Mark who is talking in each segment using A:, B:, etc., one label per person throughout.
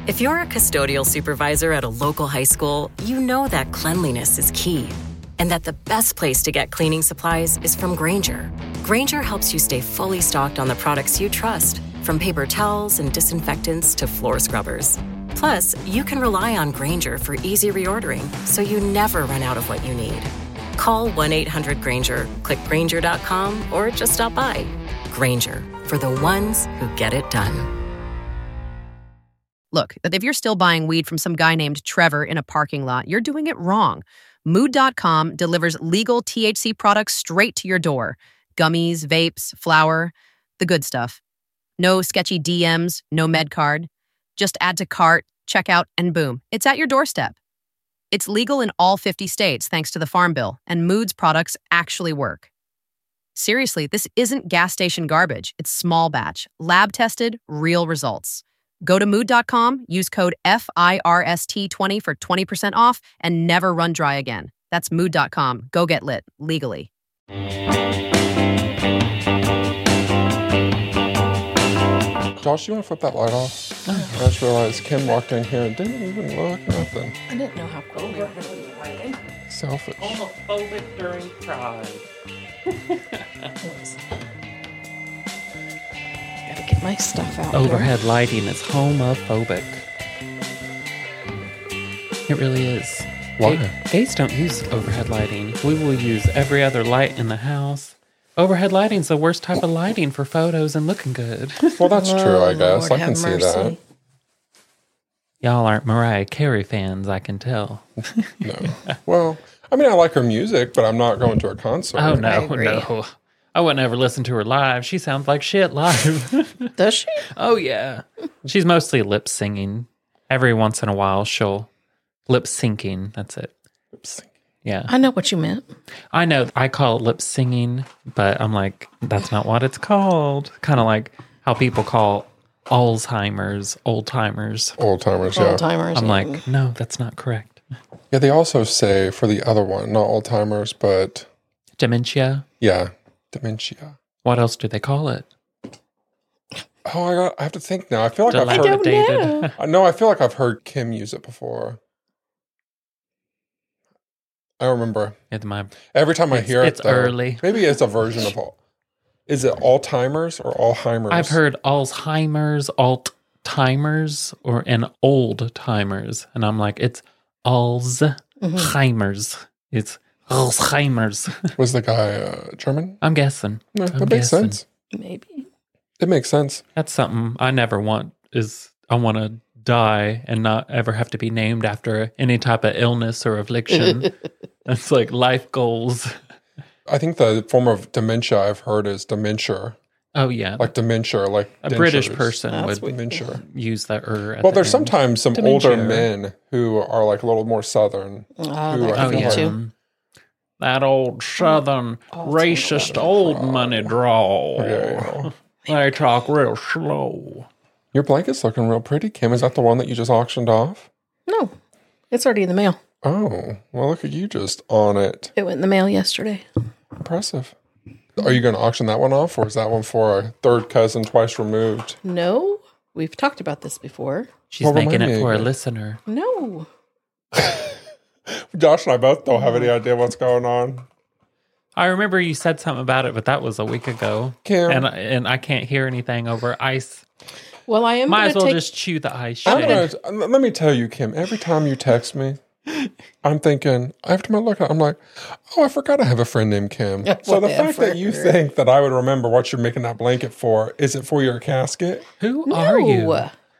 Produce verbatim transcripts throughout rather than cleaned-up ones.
A: If you're a custodial supervisor at a local high school, you know that cleanliness is key, and that the best place to get cleaning supplies is from Grainger. Grainger helps you stay fully stocked on the products you trust, from paper towels and disinfectants to floor scrubbers. Plus, you can rely on Grainger for easy reordering, so you never run out of what you need. Call one eight hundred Grainger, click Grainger dot com, or just stop by. Grainger, for the ones who get it done.
B: Look, if you're still buying weed from some guy named Trevor in a parking lot, you're doing it wrong. Mood dot com delivers legal T H C products straight to your door. Gummies, vapes, flour, the good stuff. No sketchy D Ms, no med card. Just add to cart, checkout, and boom, it's at your doorstep. It's legal in all fifty states thanks to the Farm Bill, and Mood's products actually work. Seriously, this isn't gas station garbage. It's small batch, lab-tested, real results. Go to mood dot com, use code F I R S T twenty for twenty percent off, and never run dry again. That's mood dot com. Go get lit, legally.
C: Josh, you want to flip that light off? Oh. I just realized Kim walked in here and didn't even look, nothing.
D: I didn't know how cool we were going to be writing.
C: Selfish.
E: Homophobic during Pride.
D: Gotta get my stuff out.
E: Overhead
D: here.
E: lighting is homophobic. It really is.
C: Why?
E: Gay, gays don't use overhead lighting. We will use every other light in the house. Overhead lighting's the worst type of lighting for photos and looking good.
C: Well, that's
D: oh,
C: true, I guess.
D: Lord
C: I can see that.
E: Y'all aren't Mariah Carey fans, I can tell.
C: No. Well, I mean, I like her music, but I'm not going to a concert.
E: Oh, no, no. I wouldn't ever listen to her live. She sounds like shit live.
D: Does she?
E: Oh, yeah. She's mostly lip singing. Every once in a while, she'll lip syncing. That's it.
C: Lip syncing.
E: Yeah.
D: I know what you meant.
E: I know. I call it lip singing, but I'm like, that's not what it's called. Kind of like how people call Alzheimer's old timers.
C: Old timers, yeah.
D: Old timers.
E: I'm
D: yeah.
E: like, no, that's not correct.
C: Yeah, they also say for the other one, not old timers, but
E: Dementia.
C: yeah, dementia.
E: What else do they call it?
C: Oh, I got. I have to think now. I feel like I've
D: I
C: heard.
D: don't know.
C: I know. I feel like I've heard Kim use it before. I don't remember.
E: It's my,
C: Every time I
E: it's,
C: hear it,
E: it's
C: though,
E: early.
C: maybe it's a version of all. Is it Alzheimer's or Alzheimer's?
E: I've heard Alzheimer's, alt timers, or an old timers, and I'm like, it's Alzheimer's. Mm-hmm. It's Alzheimer's.
C: Was the guy uh, German?
E: I'm guessing.
C: No,
E: I'm
C: that makes
E: guessing.
C: sense.
D: Maybe.
C: It makes sense.
E: That's something I never want. Is I want to die and not ever have to be named after any type of illness or affliction. That's like life goals.
C: I think the form of dementia I've heard is dementia.
E: Oh yeah,
C: Like dementia, like
E: a
C: dentures.
E: British person
D: That's
E: would
C: Dementia.
E: use that. Er
C: Well, there's sometimes some
E: Dementia.
C: older men who are like a little more southern.
D: Oh,
C: who
D: that
C: I
E: Oh
D: could
C: feel
D: be
E: yeah,
C: like-
D: too.
E: that old southern racist old money drawl.
C: Yeah,
E: They talk real slow.
C: Your blanket's looking real pretty, Kim. Is that the one that you just auctioned off?
D: No, it's already in the mail.
C: Oh, well, look at you just on it.
D: It went in the mail yesterday.
C: Impressive. Are you going to auction that one off, or is that one for a third cousin twice removed?
D: No, we've talked about this before.
E: She's
C: Well,
E: making
C: remind
E: it
C: me
E: for a
C: again.
E: listener.
D: No.
C: Josh and I both don't have any idea what's going on.
E: I remember you said something about it, but that was a week ago.
C: Kim.
E: And and I can't hear anything over ice.
D: Well, I am
E: Might as
D: going
E: well
D: to take...
E: just chew the ice.
C: I'm
E: Shit.
C: gonna, let me tell you, Kim, every time you text me, I'm thinking, every time I look at it, I'm like, oh, I forgot I have a friend named Kim. So the fact that you
D: Whatever.
C: think that I would remember what you're making that blanket for, is it for your casket?
E: Who
D: No.
E: are you?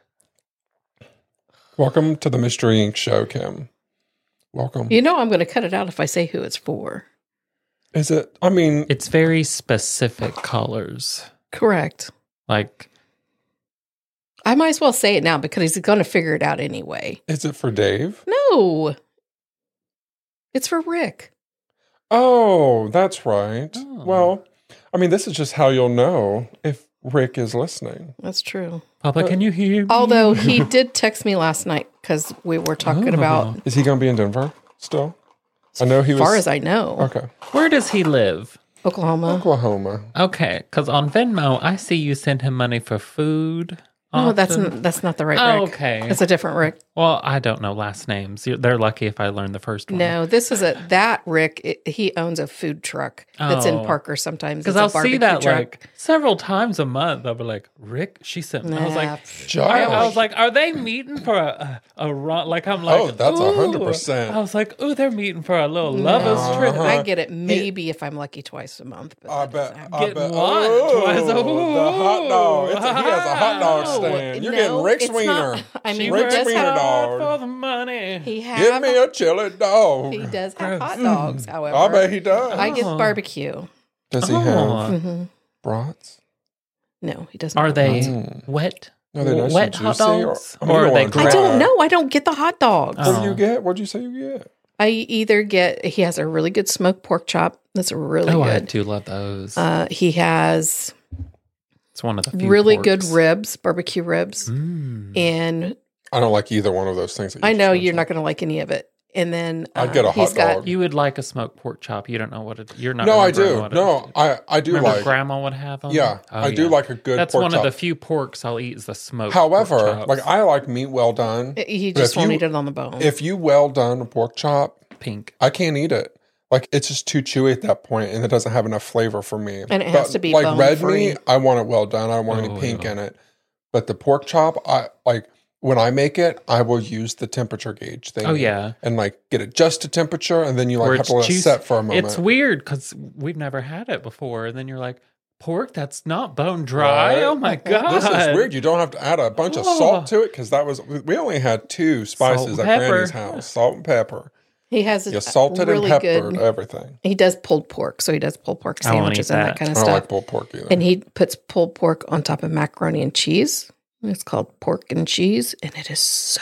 C: Welcome to the Mystery Incorporated show, Kim. Welcome.
D: You know I'm going to cut it out if I say who it's for.
C: Is it, I mean,
E: It's very specific colors.
D: Correct.
E: Like,
D: I might as well say it now because he's going to figure it out anyway.
C: is it for Dave?
D: No. It's for Rick.
C: Oh, that's right.
E: Oh.
C: Well, I mean, this is just how you'll know if Rick is listening.
D: That's true.
E: Papa, can you hear me?
D: Although he did text me last night because we were talking
E: Oh.
D: about,
C: Is he going to be in Denver still? I know he
D: as
C: was.
D: far as I know,
C: Okay.
E: Where does he live?
D: Oklahoma.
C: Oklahoma.
E: Okay, because on Venmo, I see you send him money for food.
D: No, that's
E: often?
D: n- that's not the right
E: Oh,
D: Rick.
E: okay.
D: It's a different Rick.
E: Well, I don't know last names. You- They're lucky if I learn the first one.
D: No, this is a that Rick. It, he owns a food truck that's in
E: Oh.
D: Parker. Sometimes
E: Because
D: It's a
E: I'll see
D: barbecue
E: that
D: truck.
E: like several times a month. I'll be like, Rick, she sent me. I was
D: Nah,
E: like,
D: pff,
C: Josh.
E: I, I was like, are they meeting for a a, a run? Like I'm like,
C: Oh, that's a
E: ooh.
C: hundred percent.
E: I was like, ooh, they're meeting for a little lovers
C: Uh-huh.
E: trip.
D: I get it maybe if I'm lucky twice a month. But
C: I
D: that
C: bet.
D: doesn't happen.
C: I
E: Getting
C: bet.
E: what?
C: Ooh,
E: Twice a-
C: the hot dog. It's a, he has a hot dog
E: No,
C: stand. You're
D: no,
C: getting Rick's
D: it's
C: wiener.
D: not. I mean,
E: She
D: he
C: Rick's
E: works
D: does
C: wiener
D: have,
E: hard
C: dog.
E: for the money.
D: he
C: Give
D: have
C: me a chili dog.
D: he does have hot dogs. However,
C: I bet he does.
D: I get
E: Oh.
D: barbecue.
C: Does he
E: Oh.
C: have
D: hmm
C: brats?
D: No, he doesn't.
E: Are
D: have
E: they
D: lots.
C: Mm.
E: wet?
C: Are they nice
E: wet
C: and
E: hot
C: juicy, or-
E: dogs,
C: I mean, you
E: or
C: don't
E: are they?
C: want to
D: I
C: dry.
D: don't know. I don't get the hot dogs.
C: What do
E: Oh.
C: you get? What'd you say you get?
D: I either get he has a really good smoked pork chop that's really
E: Oh, I
D: good.
E: do love those.
D: Uh, he has
E: it's one of the few
D: really
E: porks.
D: good ribs, barbecue ribs,
E: Mm.
D: and
C: I don't like either one of those things. That you
D: I know
C: just
D: you're not
C: mentioned.
D: going to like any of it. And then uh,
C: I'd get a
D: he's
C: hot
D: got
C: dog.
E: You would like a smoked pork chop. You don't know what it. You're not.
C: No, I
E: remembering
C: do.
E: what it-
C: No, I I do
E: Remember
C: like.
E: Grandma would have them.
C: Yeah,
E: Oh,
C: I do
E: yeah.
C: like a good.
E: That's
C: pork
E: one
C: chop.
E: of the few porks I'll eat is the smoked.
C: However,
E: pork chops.
C: like I like meat well done.
D: he
C: But
D: just
C: if
D: won't
C: you-
D: eat it on the bone.
C: If you well done a pork chop,
E: pink.
C: I can't eat it. Like it's just too chewy at that point, and it doesn't have enough flavor for me.
D: And it has
C: But,
D: to be
C: like red
D: bone-free.
C: meat. I want it well done. I don't want
E: Oh,
C: any pink
E: yeah.
C: in it. But the pork chop, I like when I make it. I will use the temperature gauge thing.
E: Oh, yeah.
C: and like get it just to temperature, and then you like
E: Where
C: have
E: it's
C: to let it
E: juice-
C: set for a moment.
E: It's weird because we've never had it before, and then you're like, pork that's not bone dry.
C: Right?
E: Oh my god,
C: This is weird. You don't have to add a bunch of
E: Oh.
C: salt to it because that was we only had two spices
E: Salt
C: at
E: and
C: Granny's
E: pepper.
C: house: salt and pepper.
D: he has
C: You
D: a
C: salted
D: really
C: and peppered
D: good.
C: everything.
D: He does pulled pork, so he does pulled pork
E: I won't
D: sandwiches
E: eat
D: and
E: that.
D: that kind
C: I
D: of
C: don't
D: stuff.
C: like pulled pork either.
D: And he puts pulled pork on top of macaroni and cheese. It's called pork and cheese, and it is so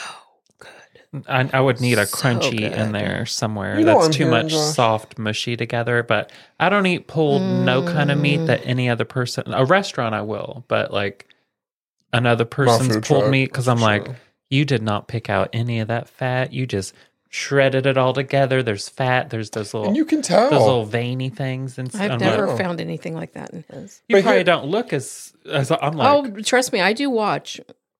D: good.
E: I, I would need a
D: So
E: crunchy
D: good.
E: in there somewhere.
C: You know what
E: That's
C: I'm
E: too
C: hearing,
E: much
C: Josh?
E: soft mushy together. But I don't eat pulled no kind of meat that any other person. A restaurant I will, but like another person's
C: food
E: pulled
C: truck,
E: meat because
C: for
E: I'm like,
C: sure.
E: you did not pick out any of that fat. You just shredded it all together. There's fat. There's those little
C: And you can tell.
E: those little veiny things. And
D: I've
E: I'm
D: never
E: like,
D: found anything like that in his.
E: you
C: But
E: probably
C: here-
E: don't look as as I'm like.
D: oh, trust me, I do watch.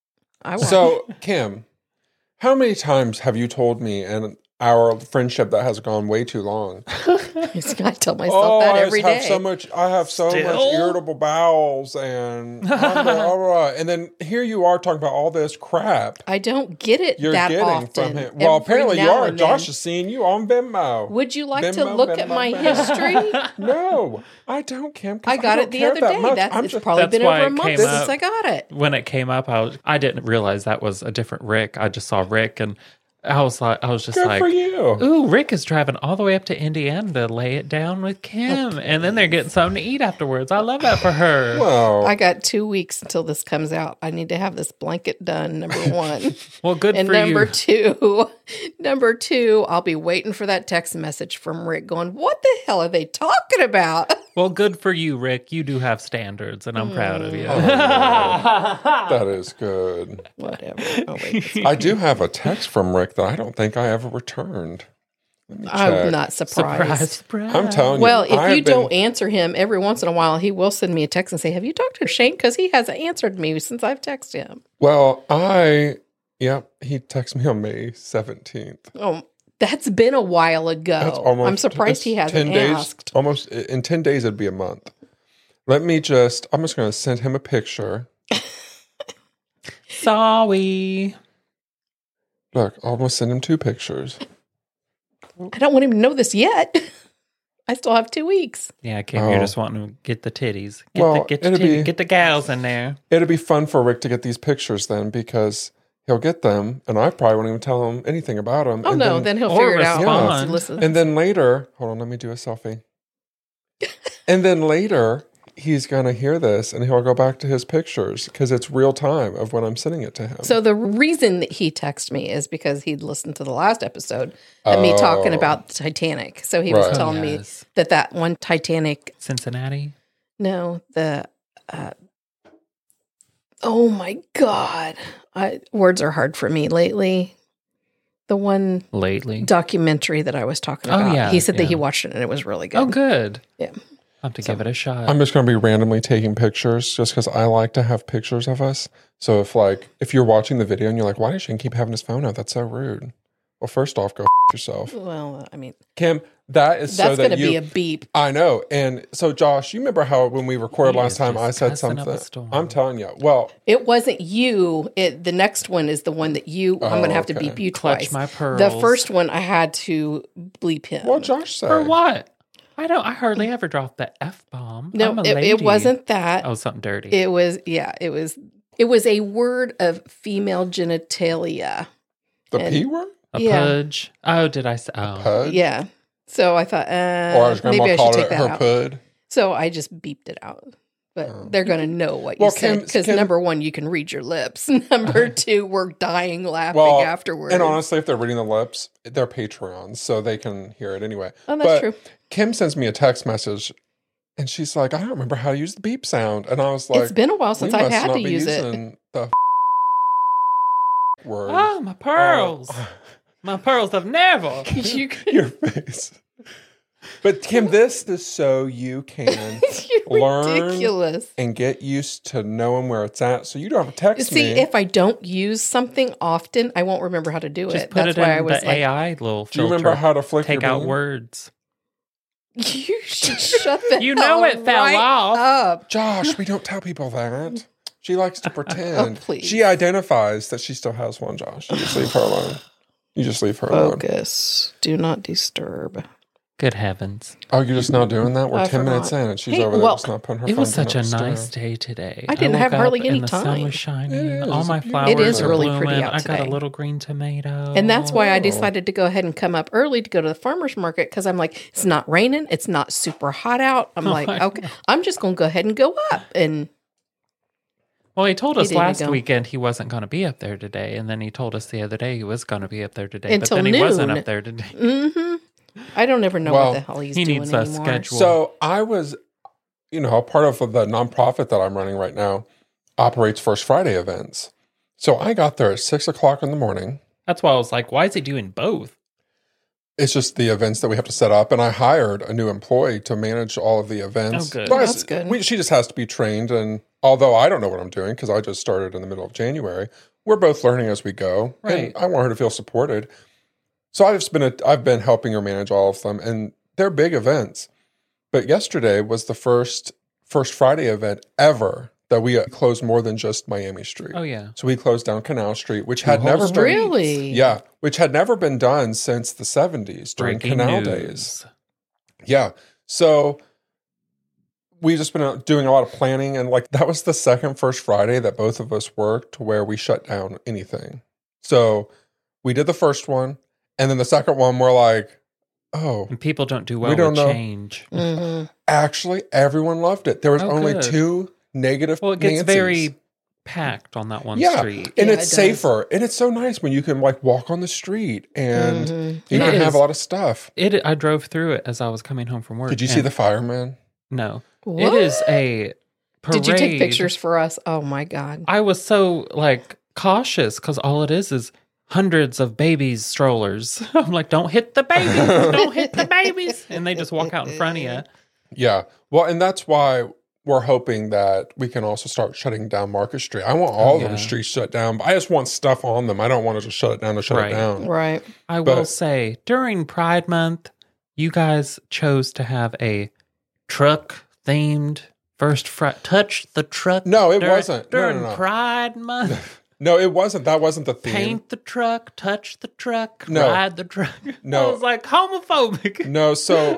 D: I watch.
C: So, Kim, how many times have you told me in our friendship that has gone way too long?
D: I tell myself
C: oh,
D: that
C: I
D: every
C: have
D: day.
C: so much. I have so much
E: Still?
C: irritable bowels, and blah, blah, blah. and then here you are talking about all this crap
D: I don't get it
C: you're
D: that
C: getting
D: often.
C: from him. Well,
D: Every
C: apparently you
D: now
C: are.
D: and
C: Josh
D: then.
C: is seeing you on Venmo.
D: Would you like to
C: Venmo,
D: look at
C: Venmo,
D: my
C: Venmo.
D: history?
C: No, I don't, Kim. 'cause
D: I got
C: don't
D: it the
C: care
D: other
C: that
D: day.
C: much.
D: That's
C: I'm
D: it's
C: just-
D: probably
E: That's
D: been
E: why
D: over a
E: it
D: month
E: came
D: since
E: up.
D: I got it.
E: When it came up, I was I didn't realize that was a different Rick. I just saw Rick, and I was like, I was just
C: Good
E: like,
C: for you.
E: "Ooh, Rick is driving all the way up to Indiana to lay it down with Kim, and then they're getting something to eat afterwards." I love that for her.
C: Well,
D: I got two weeks until this comes out. I need to have this blanket done. Number one.
E: Well, good
D: And
E: for
D: number
E: you.
D: two, number two, I'll be waiting for that text message from Rick going, what the hell are they talking about?
E: Well, good for you, Rick. You do have standards, and I'm proud of you.
C: that is good.
D: Whatever. Oh, wait.
C: I do have a text from Rick that I don't think I ever returned. Let me check.
D: I'm not surprised.
E: Surprise, surprise.
C: I'm telling you.
D: Well, if
C: I've
D: you
C: been-
D: don't answer him every once in a while, he will send me a text and say, have you talked to Shane? Because he hasn't answered me since I've texted him.
C: Well, I, yep, he texted me on May seventeenth.
D: Oh, that's been a while ago.
C: That's almost,
D: I'm surprised
C: it's
D: he hasn't
C: ten days,
D: asked.
C: Almost in ten days, it'd be a month. Let me just, I'm just going to send him a picture.
E: Sorry.
C: Look, I'm going to send him two pictures.
D: I don't want him to know this yet. I still have two weeks.
E: Yeah, Kim,
C: Oh.
E: you're just wanting to get the titties. Get
C: Well,
E: the get the,
C: it'll
E: titty,
C: be-
E: get the gals in there.
C: It'd be fun for Rick to get these pictures then because he'll get them and I probably won't even tell him anything about them.
D: Oh,
C: and
D: no, then, he'll
E: or
D: figure it out.
E: respond.
D: once he listens.
C: And then later, hold on, let me do a selfie. And then later, he's going to hear this and he'll go back to his pictures because it's real time of when I'm sending it to him.
D: So the reason that he texted me is because he'd listened to the last episode of me talking
C: Oh.
D: about Titanic. So he was
C: Right.
D: telling
E: Oh, yes.
D: me that that one Titanic,
E: Cincinnati.
D: no, the, uh, oh my God, I, words are hard for me lately. The one
E: Lately.
D: documentary that I was talking
E: Oh,
D: about.
E: yeah,
D: he said that he
E: yeah.
D: watched it and it was really good.
E: Oh, good.
D: Yeah.
E: I'll have to so, give it a shot.
C: I'm just going to be randomly taking pictures just because I like to have pictures of us. So if like, if you're watching the video and you're like, why does Shane keep having his phone out? That's so rude. Well, first off, go f- yourself.
D: Well, I mean,
C: Kim, that is
D: that's
C: so that
D: going to
C: you,
D: be a beep.
C: I know. And so Josh, you remember how when we recorded
E: He
C: last time, I said something. I'm telling you. Well,
D: it wasn't you. It, the next one is the one that you, oh, I'm going to have okay. to beep you
E: Clutch
D: twice.
E: my pearls.
D: The first one I had to bleep him.
C: What Josh said?
E: For what? I don't. I hardly ever drop the F bomb.
D: No,
E: I'm a
D: it,
E: lady.
D: it wasn't that.
E: Oh, something dirty.
D: It was, yeah, it was, it was a word of female genitalia.
C: The
D: and,
C: P word?
E: A
D: yeah.
E: pudge. Oh, did I say? Oh.
C: Pudge?
D: Yeah. So I thought, uh,
C: or as grandma
D: maybe I should take
C: it
D: that
C: her
D: out.
C: pud.
D: So I just beeped it out. But
C: Oh.
D: they're going to know what you
C: Well,
D: said.
C: Kim-
D: Because
C: Kim-
D: number one, you can read your lips. Number two, we're dying laughing
C: Well,
D: afterwards.
C: and honestly, if they're reading the lips, they're Patreons, so they can hear it anyway.
D: Oh, that's
C: but
D: true.
C: Kim sends me a text message, and she's like, I don't remember how to use the beep sound. And I was like,
D: It's been a while since
C: we
D: I've
C: must
D: had
C: not
D: to
C: be
D: use it.
C: using the word.
E: Oh, my pearls.
C: Uh,
E: my pearls have never.
D: You could-
C: your face. But Kim, this is so you can
D: You're
C: learn
D: ridiculous.
C: and get used to knowing where it's at, so you don't have to text
D: See,
C: me.
D: if I don't use something often, I won't remember how to do
E: Just
D: it.
E: put
D: That's
E: it
D: why
E: in
D: I was
E: the
D: like,
E: A I little filter.
C: Do you remember how to flick
E: Take
C: your
E: out
C: bean?
E: words.
D: you should shut the
E: You
D: hell
E: know it fell
D: right
E: off.
D: up.
C: Josh, we don't tell people that. She likes to pretend.
D: Oh, please.
C: She identifies that she still has one, Josh. You just leave her alone. You just leave her alone.
D: Focus. Do not disturb.
E: Good heavens.
C: Oh, you're just now doing that? We're
D: I
C: ten
D: forgot.
C: minutes in and she's
D: Hey,
C: over there
D: well,
C: just not putting her
E: It
C: phone
E: was such a
C: down
E: nice
C: upstairs.
E: day today.
D: I didn't
E: woke
D: have hardly
E: up
D: any
E: and the sun
D: time.
E: was shining.
C: It is.
E: All
C: It's
E: my
C: beautiful.
E: flowers
D: It is
E: are
D: really
E: blooming.
D: pretty out
E: I got a
D: today.
E: little green tomato.
D: And that's why I
C: Oh.
D: decided to go ahead and come up early to go to the farmer's market because I'm like, it's not raining. It's not super hot out. I'm
E: Oh
D: like,
E: my
D: okay, I'm just going to go ahead and go up. And
E: Well, he told
D: He
E: us
D: didn't
E: last
D: go.
E: weekend he wasn't going to be up there today, and then he told us the other day he was going to be up there today,
D: Until
E: but then he wasn't
D: noon.
E: up there today.
D: hmm I don't ever know
C: Well,
D: what the hell he's
E: he
D: doing
E: needs a
D: anymore.
E: schedule.
C: So I was, you know, part of the nonprofit that I'm running right now operates First Friday events. So I got there at six o'clock in the morning.
E: That's why I was like, why is he doing both?
C: It's just the events that we have to set up, and I hired a new employee to manage all of the events.
E: Oh, good.
C: But I-
D: That's good.
C: We, she just has to be trained, and although I don't know what I'm doing because I just started in the middle of January, we're both learning as we go,
E: Right.
C: and I want her to feel supported. So I've just been a, I've been helping her manage all of them, and they're big events. But yesterday was the first First Friday event ever that we closed more than just Miami Street.
E: Oh, yeah.
C: So we closed down Canal Street, which had
E: whole
C: never been
D: Really?
C: yeah, which had never been done since the seventies during
E: Breaking
C: Canal
E: news.
C: days. Yeah. So we've just been out doing a lot of planning, and like that was the second First Friday that both of us worked where we shut down anything. So we did the first one, and then the second one we're like, oh,
E: And people don't do well
C: We don't
E: with
C: know.
E: change.
D: Mhm.
C: actually everyone loved it. There was
E: Oh,
C: only
E: good.
C: two negative
E: Well, it gets
C: Nancys.
E: very packed on that one
C: yeah,
E: street.
C: and
D: Yeah,
C: it's
D: it does.
C: safer, and it's so nice when you can like walk on the street and
D: Mhm.
C: you
E: It
C: don't have
E: is.
C: a lot of stuff.
E: It. I drove through it as I was coming home from work.
C: Did you see
E: and-
C: the fireman?
E: No.
D: What?
E: It is a parade.
D: Did you take pictures for us? Oh my God.
E: I was so like cautious because all it is is hundreds of babies strollers. I'm like, don't hit the babies, don't hit the babies, and they just walk out in front of you.
C: Yeah. Well, and that's why we're hoping that we can also start shutting down Market Street. I want all
E: Oh,
C: of them
E: yeah.
C: streets shut down, but I just want stuff on them. I don't want to just shut it down to shut
E: Right.
C: it down.
D: Right.
E: I
C: But-
E: will say during Pride Month, you guys chose to have a truck themed first fr- touch the truck.
C: No, it
E: dur-
C: wasn't. No, no,
E: during
C: no.
E: Pride Month.
C: No, it wasn't. That wasn't the theme.
E: Paint the truck, touch the truck,
C: No.
E: ride the truck.
C: No.
E: I was like homophobic.
C: No, so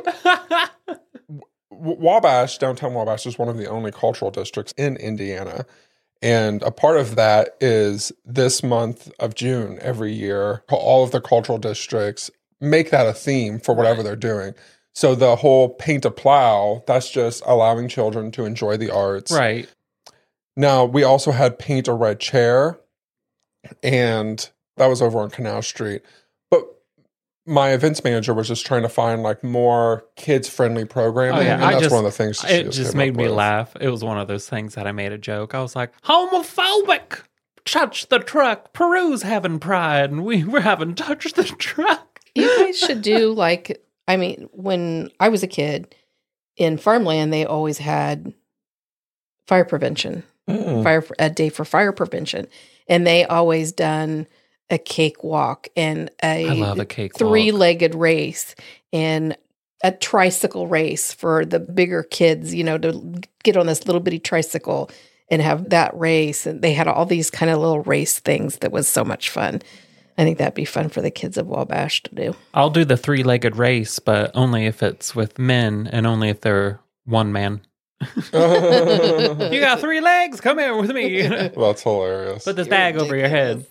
C: W- Wabash, downtown Wabash, is one of the only cultural districts in Indiana. And a part of that is this month of June every year, all of the cultural districts make that a theme for whatever they're doing. So the whole paint a plow, that's just allowing children to enjoy the arts.
E: Right.
C: Now, we also had paint a red chair, and that was over on Canal Street. But my events manager was just trying to find like more kids friendly programming.
E: Oh, yeah.
C: And
E: I
C: that's
E: just-
C: one of the things that she
E: It just
C: came
E: made
C: up
E: me
C: with.
E: laugh. It was one of those things that I made a joke. I was like, homophobic. Touch the truck. Peru's having pride, and we were having touch the truck.
D: You guys should do like, I mean, when I was a kid, in farmland, they always had fire prevention,
C: Mm.
D: fire a day for fire prevention, and they always done a cakewalk and a
E: I love a cakewalk.
D: three-legged race and a tricycle race for the bigger kids, you know, to get on this little bitty tricycle and have that race. And they had all these kind of little race things that was so much fun. I think that'd be fun for the kids of Wabash to do.
E: I'll do the three-legged race, but only if it's with men and only if they're one man. You got three legs? Come here with me.
C: That's hilarious.
E: Put this
D: You're
E: bag over your head.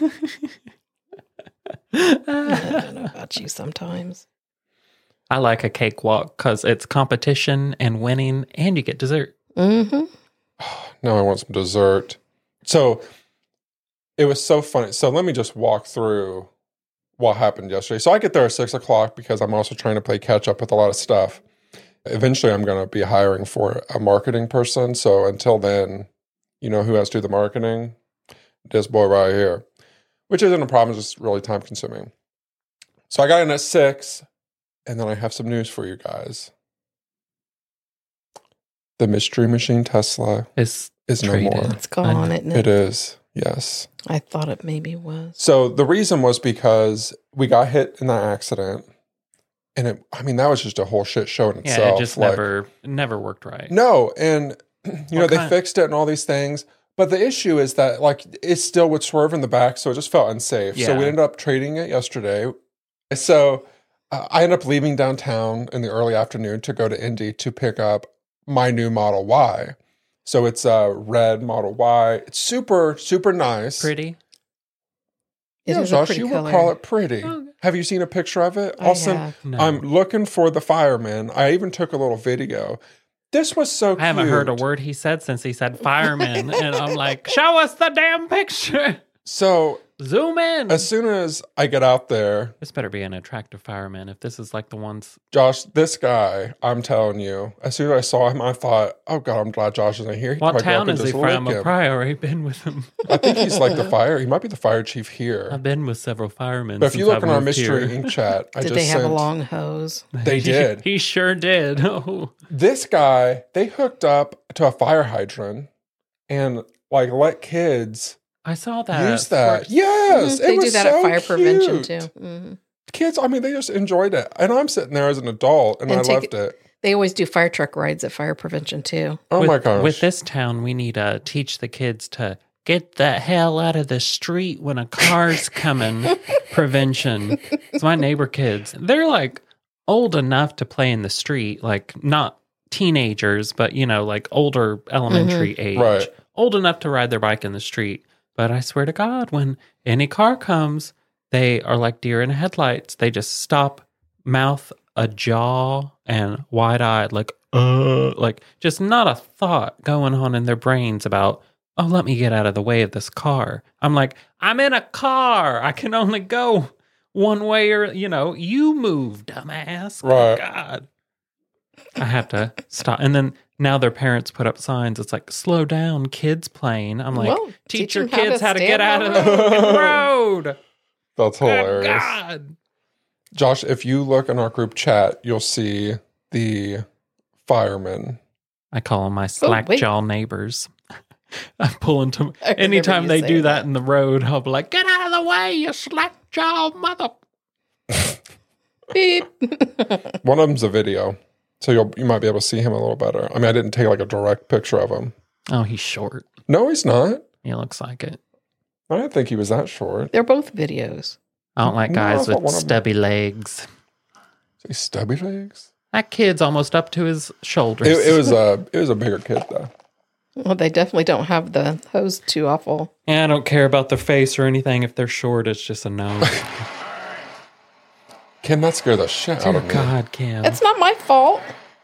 D: I don't know about you sometimes.
E: I like a cakewalk because it's competition and winning, and you get dessert.
D: Mm-hmm.
C: Now I want some dessert. So it was so funny. So let me just walk through what happened yesterday. So I get there at six o'clock because I'm also trying to play catch up with a lot of stuff. Eventually, I'm going to be hiring for a marketing person. So until then, you know who has to do the marketing? This boy right here, which isn't a problem. It's just really time consuming. So I got in at six, and then I have some news for you guys. The Mystery Machine Tesla
E: It's
C: is no
E: traded.
C: more.
D: It's gone, isn't it?
C: It is, yes.
D: I thought it maybe was.
C: So the reason was because we got hit in that accident. And it, I mean, that was just a whole shit show in
E: Yeah,
C: itself.
E: it just
C: Like,
E: never never worked right.
C: No, and you know,
E: What
C: they
E: kind-
C: fixed it and all these things. But the issue is that like it still would swerve in the back, so it just felt unsafe. So
E: Yeah.
C: we ended up trading it yesterday. So uh, I ended up leaving downtown in the early afternoon to go to Indy to pick up my new Model Y. So it's a red Model Y. It's super, super nice.
E: Pretty.
D: It
C: Yeah,
D: is a
C: Josh,
D: pretty
C: you
D: color.
C: would call it pretty.
E: Oh.
C: Have you seen a picture of it?
D: I
C: I'll send-
D: have.
E: No.
C: I'm looking for the fireman. I even took a little video. This was so cute.
E: I haven't heard a word he said since he said fireman. And I'm like, show us the damn picture.
C: So
E: Zoom in.
C: as soon as I get out there,
E: This better be an attractive fireman if this is like the ones.
C: Josh, this guy, I'm telling you, as soon as I saw him, I thought, oh God, I'm glad Josh isn't here. He'd
E: What
C: probably go up
E: town
C: and
E: is he
C: just lick
E: from? I've
C: him.
E: probably already been with him.
C: I think he's like the fire. He might be the fire chief here.
E: I've been with several firemen.
C: But if you
E: since
C: look
E: I've
C: in our
E: moved
C: mystery
E: here.
C: ink chat, I
D: Did
C: just
D: they have
C: sent,
D: a long hose?
C: They did.
E: He sure did. Oh.
C: This guy, they hooked up to a fire hydrant and like let kids
E: I saw that.
C: use that.
E: For-
C: Yes,
D: Mhm. They
C: it was
D: do that
C: so
D: at fire prevention
C: cute.
D: too. Mhm.
C: Kids, I mean, they just enjoyed it, and I'm sitting there as an adult, and,
D: And
C: I
D: take
C: loved it.
D: They always do fire truck rides at fire prevention too.
C: Oh
E: with,
C: my gosh!
E: With this town, we need to teach the kids to get the hell out of the street when a car's coming. Prevention. It's my neighbor kids. They're like old enough to play in the street, like not teenagers, but you know, like older elementary age.
C: Right.
E: Old enough to ride their bike in the street. But I swear to God, when any car comes, they are like deer in headlights. They just stop, mouth ajaw and wide-eyed, like, uh, like just not a thought going on in their brains about, oh, let me get out of the way of this car. I'm like, I'm in a car. I can only go one way or, you know, you move, dumbass. Good
C: Right.
E: God. I have to stop. And then now their parents put up signs. It's like, slow down, kids playing. I'm like,
D: Well,
E: teach,
D: teach
E: your
D: them how
E: kids
D: to
E: how to
D: stand
E: get out
D: on
E: of the fucking road.
C: That's
E: Good
C: hilarious.
E: God.
C: Josh, if you look in our group chat, you'll see the firemen.
E: I call them my slack
D: wait.
E: jaw neighbors. I'm pulling to
D: I remember
E: anytime
D: you
E: they
D: saying
E: do that
D: that.
E: in the road. I'll be like, get out of the way, you slack jaw mother.
D: Beep.
C: One of them's a video, so you'll you might be able to see him a little better. I mean, I didn't take like a direct picture of him.
E: Oh, he's short.
C: No, he's not.
E: He looks like it.
C: I didn't think he was that short.
D: They're both videos.
E: I don't like
C: No, I
E: guys
C: thought
E: with
C: one of them-
E: stubby legs.
C: Is he stubby legs?
E: That kid's almost up to his shoulders.
C: It, it was a it was a bigger kid though.
D: Well, they definitely don't have the hose too awful.
E: And I don't care about their face or anything. If they're short, it's just a no.
C: Kim, that scared the shit out
E: Dear
C: of me.
E: God, Kim.
D: It's not my fault.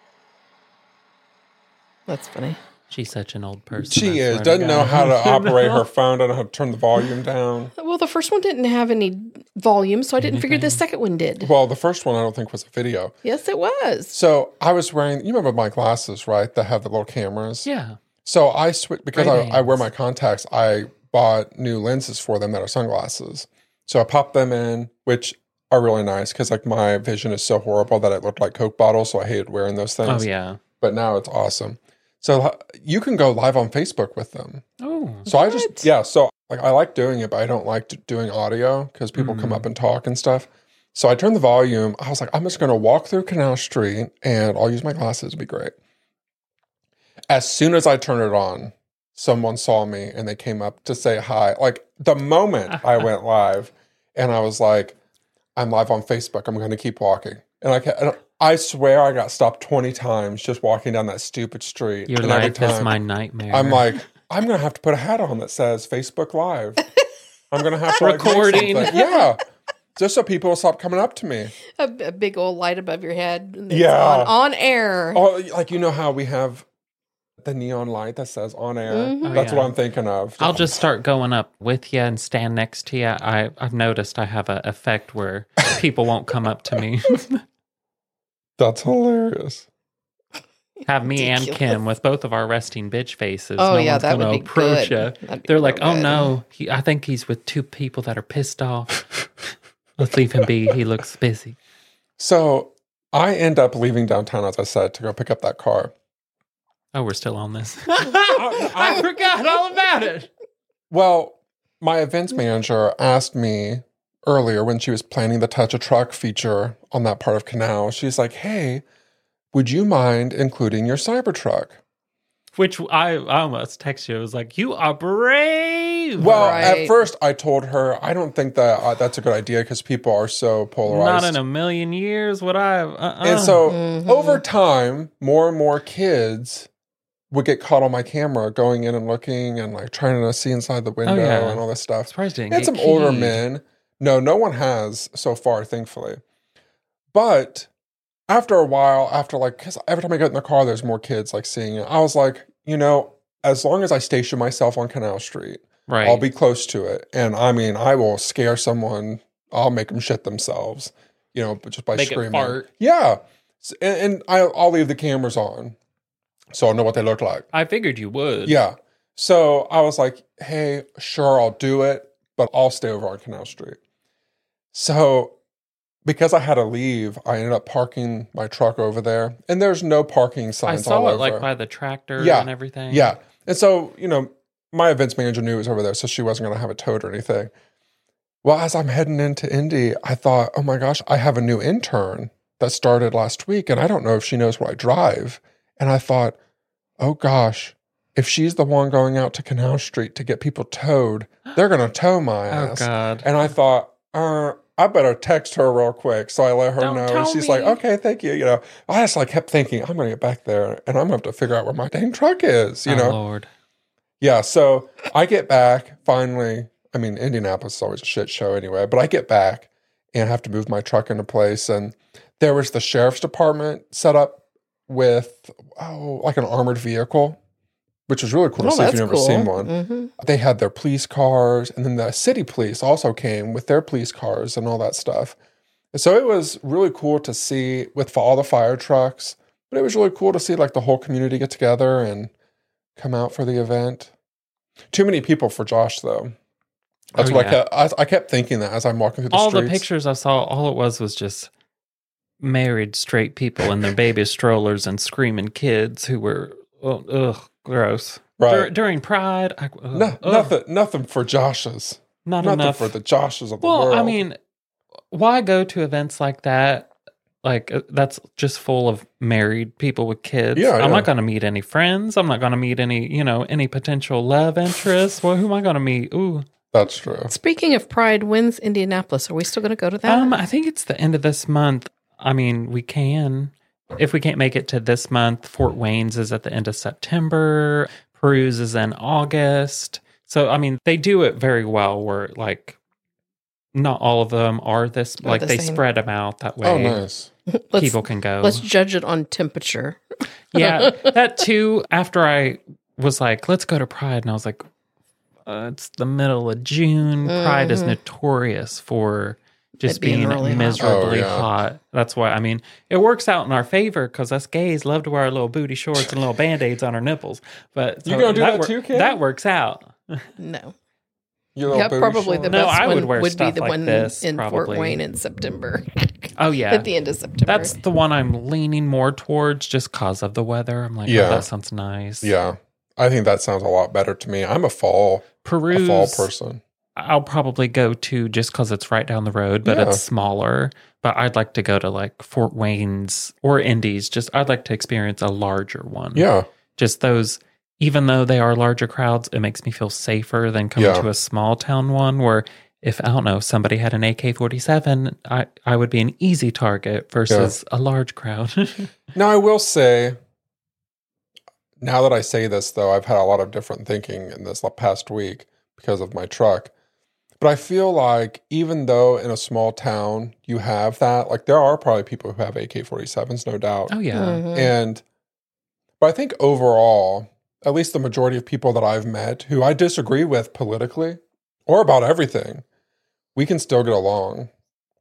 D: That's funny.
E: She's such an old person.
C: She
E: I
C: is
E: swear
C: doesn't
E: to
C: know
E: God.
C: how to operate her phone, doesn't know how to turn the volume down.
D: Well, the first one didn't have any volume, so I didn't figure the
E: Anything.
D: second one did.
C: Well, the first one I don't think was a video.
D: Yes, it was.
C: So I was wearing, you remember my glasses, right? That have the little cameras.
E: Yeah.
C: So I switched because I,
E: Ray-Bans.
C: I wear my contacts. I bought new lenses for them that are sunglasses. So I popped them in, which are really nice because like my vision is so horrible that it looked like Coke bottles, so I hated wearing those things.
E: Oh, yeah.
C: But now it's awesome. So you can go live on Facebook with them.
E: Oh,
C: so what? I just, yeah, so like I like doing it, but I don't like doing audio because people mm. come up and talk and stuff. So I turned the volume. I was like, I'm just going to walk through Canal Street and I'll use my glasses. It'll be great. As soon as I turned it on, someone saw me and they came up to say hi. Like the moment I went live and I was like, I'm live on Facebook. I'm going to keep walking. And I, and I swear I got stopped twenty times just walking down that stupid street.
E: Your
C: and
E: life
C: time,
E: is my nightmare.
C: I'm like, I'm going to have to put a hat on that says Facebook Live. I'm going to have to like,
E: recording.
C: Yeah. Just so people will stop coming up to me.
D: A, a big old light above your head.
C: Yeah.
D: On, on air.
C: Oh, like, you know how we have the neon light that says on air?
D: Mm-hmm.
E: Oh,
C: That's
E: yeah.
C: what I'm thinking of.
E: I'll just start going up with you and stand next to you. I, I've noticed I have an effect where people won't come up to me.
C: That's hilarious.
E: Have me
D: Ridiculous.
E: and Kim with both of our resting bitch faces.
D: Oh,
E: no
D: yeah,
E: one's
D: that
E: gonna
D: would be
E: approach
D: good.
E: you.
D: That'd be
E: They're
D: real
E: like, oh
D: good.
E: no, he, I think he's with two people that are pissed off. Let's leave him be. He looks busy.
C: So I end up leaving downtown, as I said, to go pick up that car.
E: Oh, we're still on this. I, I forgot all about it.
C: Well, my events manager asked me earlier when she was planning the Touch a Truck feature on that part of Canal. She's like, hey, would you mind including your Cybertruck?
E: Which I, I almost text you. I was like, you are brave.
C: Well,
D: Right.
C: at first I told her, I don't think that uh, that's a good idea because people are so polarized.
E: Not in a million years would I. Uh-uh.
C: And so
D: Mhm.
C: over time, more and more kids would get caught on my camera going in and looking and like trying to see inside the window
E: yeah.
C: and all this stuff.
E: surprised I didn't
C: And
E: get
C: some older
E: keyed.
C: men. No, no one has so far, thankfully. But after a while, after like, because every time I get in the car, there's more kids like seeing it. I was like, you know, as long as I station myself on Canal Street,
E: Right.
C: I'll be close to it. And I mean, I will scare someone. I'll make them shit themselves, you know, but just by
E: Make it
C: screaming.
E: fart.
C: Yeah. S- And, and I'll, I'll leave the cameras on so I'll know what they look like.
E: I figured you would.
C: Yeah. So I was like, hey, sure, I'll do it, but I'll stay over on Canal Street. So because I had to leave, I ended up parking my truck over there. And there's no parking
E: I
C: signs
E: saw
C: all
E: it
C: over.
E: like by the tractor
C: Yeah.
E: and everything.
C: Yeah. And so, you know, my events manager knew it was over there, so she wasn't going to have it towed or anything. Well, as I'm heading into Indy, I thought, oh my gosh, I have a new intern that started last week, and I don't know if she knows what I drive. And I thought, oh gosh, if she's the one going out to Canal Street to get people towed, they're going to tow my
E: Oh,
C: ass.
E: God.
C: And I thought, uh, I better text her real quick. So I let her
E: Don't
C: know.
E: tell
C: And she's
E: me.
C: like, okay, thank you. You know, I just like kept thinking, I'm going to get back there and I'm going to have to figure out where my dang truck is, you
E: oh,
C: know?
E: Lord.
C: Yeah, so I get back finally. I mean, Indianapolis is always a shit show anyway, but I get back and have to move my truck into place. And there was the sheriff's department set up with, oh, like an armored vehicle, which was really cool to
D: Oh,
C: see if
D: that's
C: you've never
D: cool.
C: seen one.
D: Mm-hmm.
C: They had their police cars, and then the city police also came with their police cars and all that stuff. And so it was really cool to see with all the fire trucks, but it was really cool to see like the whole community get together and come out for the event. Too many people for Josh, though. That's
E: Oh,
C: what
E: yeah.
C: I kept. I, I kept thinking that as I'm walking through the
E: All
C: streets.
E: the pictures I saw, all it was was just married straight people in their baby strollers and screaming kids who were, oh, ugh, gross.
C: Right.
E: Dur- during Pride, I, ugh,
C: No,
E: ugh,
C: nothing. Nothing for Josh's.
E: not
C: Nothing
E: enough
C: for the Joshes of the
E: Well,
C: world.
E: I mean, why go to events like that? Like uh, that's just full of married people with kids.
C: Yeah,
E: I'm
C: yeah.
E: not going to meet any friends. I'm not going to meet any, you know, any potential love interests. Well, who am I going to meet? Ooh,
C: that's true.
D: Speaking of Pride, when's Indianapolis? Are we still going to go to that?
E: um, I think it's the end of this month. I mean, we can if we can't make it to this month. Fort Wayne's is at the end of September. Peru's is in August. So I mean, they do it very well. Where like. Not all of them are this,
D: Are
E: like
D: the
E: they
D: same.
E: spread them out that way.
C: Oh, nice.
D: let's,
E: People can go.
D: let's judge it on temperature.
E: Yeah, that too. After I was like, let's go to Pride, and I was like, uh, it's the middle of June. Pride is
D: Mhm.
E: notorious for just
D: It being
E: being,
D: really hot.
E: miserably
C: Oh, yeah.
E: hot. That's why, I mean, it works out in our favor because us gays love to wear our little booty shorts and little band aids on our nipples. But
C: You gonna do that
E: wor-
C: too, Kim?
E: That works out.
D: No.
C: Your little
D: Yeah,
C: booty
D: probably
C: shorts?
D: the
E: No,
D: best
E: I would
D: one
E: wear
D: would be
E: stuff
D: the
E: like
D: one
E: this,
D: in
E: probably.
D: Fort Wayne in September.
E: Oh, yeah.
D: At the end of September.
E: That's the one I'm leaning more towards just because of the weather. I'm like,
C: Yeah.
E: oh, that sounds nice.
C: Yeah. I think that sounds a lot better to me. I'm a fall,
E: Peru's,
C: a fall person.
E: I'll probably go to just because it's right down the road, but
C: Yeah.
E: it's smaller. But I'd like to go to like Fort Wayne's or Indy's. Just I'd like to experience a larger one.
C: Yeah.
E: Just those, even though they are larger crowds, it makes me feel safer than coming
C: Yeah.
E: to a small town one where if, I don't know, somebody had an A K forty-seven, I, I would be an easy target versus a large crowd.
C: Now, I will say, now that I say this, though, I've had a lot of different thinking in this past week because of my truck. But I feel like even though in a small town you have that, like there are probably people who have A K forty-sevens, no doubt.
E: Oh, yeah.
D: Mhm.
C: And, but I think overall, at least the majority of people that I've met who I disagree with politically or about everything, we can still get along.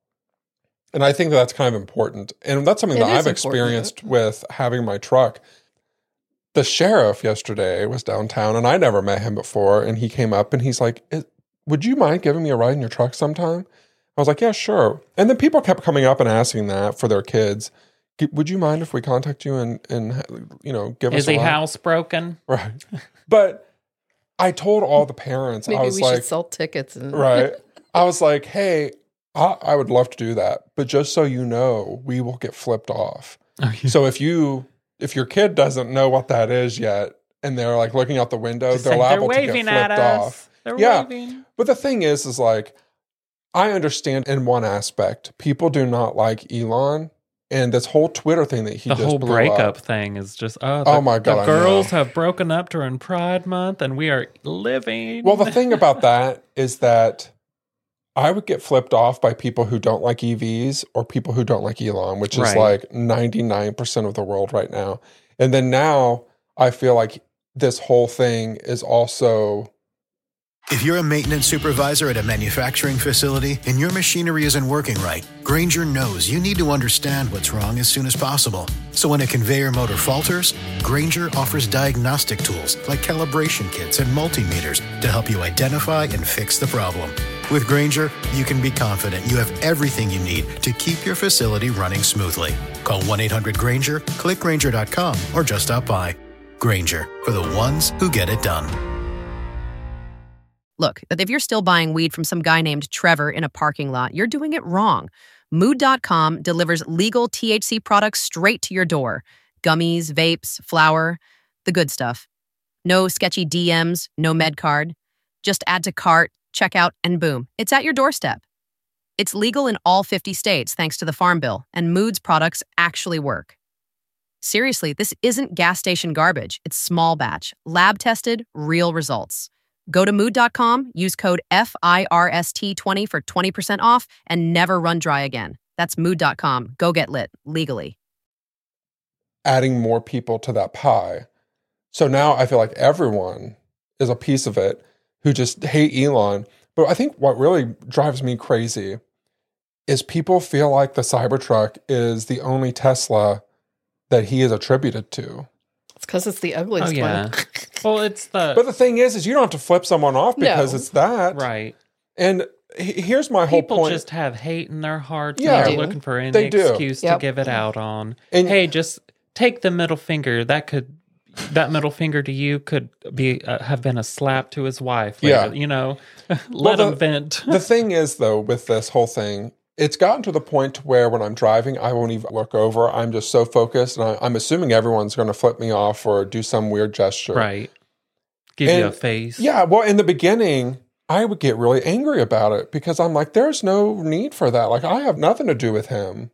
C: And I think that that's kind of important. And that's something
D: It
C: that
D: is
C: I've
D: important.
C: experienced with having my truck. The sheriff yesterday was downtown and I never met him before. And he came up and he's like, would you mind giving me a ride in your truck sometime? I was like, yeah, sure. And then people kept coming up and asking that for their kids. Would you mind if we contact you and, and you know, give us
E: Is
C: a
E: the
C: ride?
E: house broken?
C: Right. But I told all the parents,
D: Maybe
C: I was
D: we
C: like,
D: should sell tickets. And
C: right. I was like, hey, I, I would love to do that. But just so you know, we will get flipped off.
E: Oh, yeah.
C: So if you, if your kid doesn't know what that is yet, and they're like looking out the window,
E: Just
C: they're
E: say,
C: liable
E: they're
C: to get
E: waving
C: flipped
E: at us.
C: off.
E: They're
C: Yeah.
E: waving.
C: But the thing is, is like, I understand in one aspect, people do not like Elon and this whole Twitter thing that he
E: The
C: just
E: whole
C: blew
E: breakup
C: up.
E: thing is just, oh, the,
C: Oh my God,
E: the
C: I
E: girls
C: know.
E: have broken up during Pride Month and we are living.
C: Well, the thing about that is that I would get flipped off by people who don't like E Vs or people who don't like Elon, which is
E: Right.
C: like ninety-nine percent of the world right now. And then now I feel like this whole thing is also...
F: If you're a maintenance supervisor at a manufacturing facility and your machinery isn't working right, Grainger knows you need to understand what's wrong as soon as possible. So when a conveyor motor falters, Grainger offers diagnostic tools like calibration kits and multimeters to help you identify and fix the problem. With Grainger, you can be confident you have everything you need to keep your facility running smoothly. Call one eight hundred Grainger, click Grainger dot com, or just stop by. Grainger, for the ones who get it done.
B: Look, if you're still buying weed from some guy named Trevor in a parking lot, you're doing it wrong. Mood dot com delivers legal T H C products straight to your door. Gummies, vapes, flour, the good stuff. No sketchy D Ms, no med card. Just add to cart, check out, and boom, it's at your doorstep. It's legal in all fifty states thanks to the Farm Bill, and Mood's products actually work. Seriously, this isn't gas station garbage. It's small batch, lab tested, real results. Go to mood dot com, use code F I R S T twenty for twenty percent off, and never run dry again. That's mood dot com. Go get lit, legally.
C: adding more people to that pie. So now I feel like everyone is a piece of it who just hate Elon. But I think what really drives me crazy is people feel like the Cybertruck is the only Tesla that he is attributed to.
D: It's because it's the ugliest
E: Oh, yeah.
D: one.
E: Well, it's the...
C: But the thing is, is you don't have to flip someone off because
D: No.
C: it's that.
E: right.
C: And he- here's my whole
E: People
C: point.
E: just have hate in their hearts.
C: Yeah.
E: and
D: They
E: they're
D: do.
E: looking for any
C: They do.
E: excuse
D: Yep.
E: to give it out on.
C: And-
E: hey, just take the middle finger. That could... That middle finger to you could be uh, have been a slap to his wife.
C: Yeah.
E: Later, you know, let
C: Well, the-
E: him vent.
C: The thing is, though, with this whole thing, it's gotten to the point to where when I'm driving, I won't even look over. I'm just so focused, and I, I'm assuming everyone's going to flip me off or do some weird gesture.
E: Right. Give you
C: And-
E: a face.
C: Yeah, well, in the beginning, I would get really angry about it because I'm like, there's no need for that. Like, I have nothing to do with him.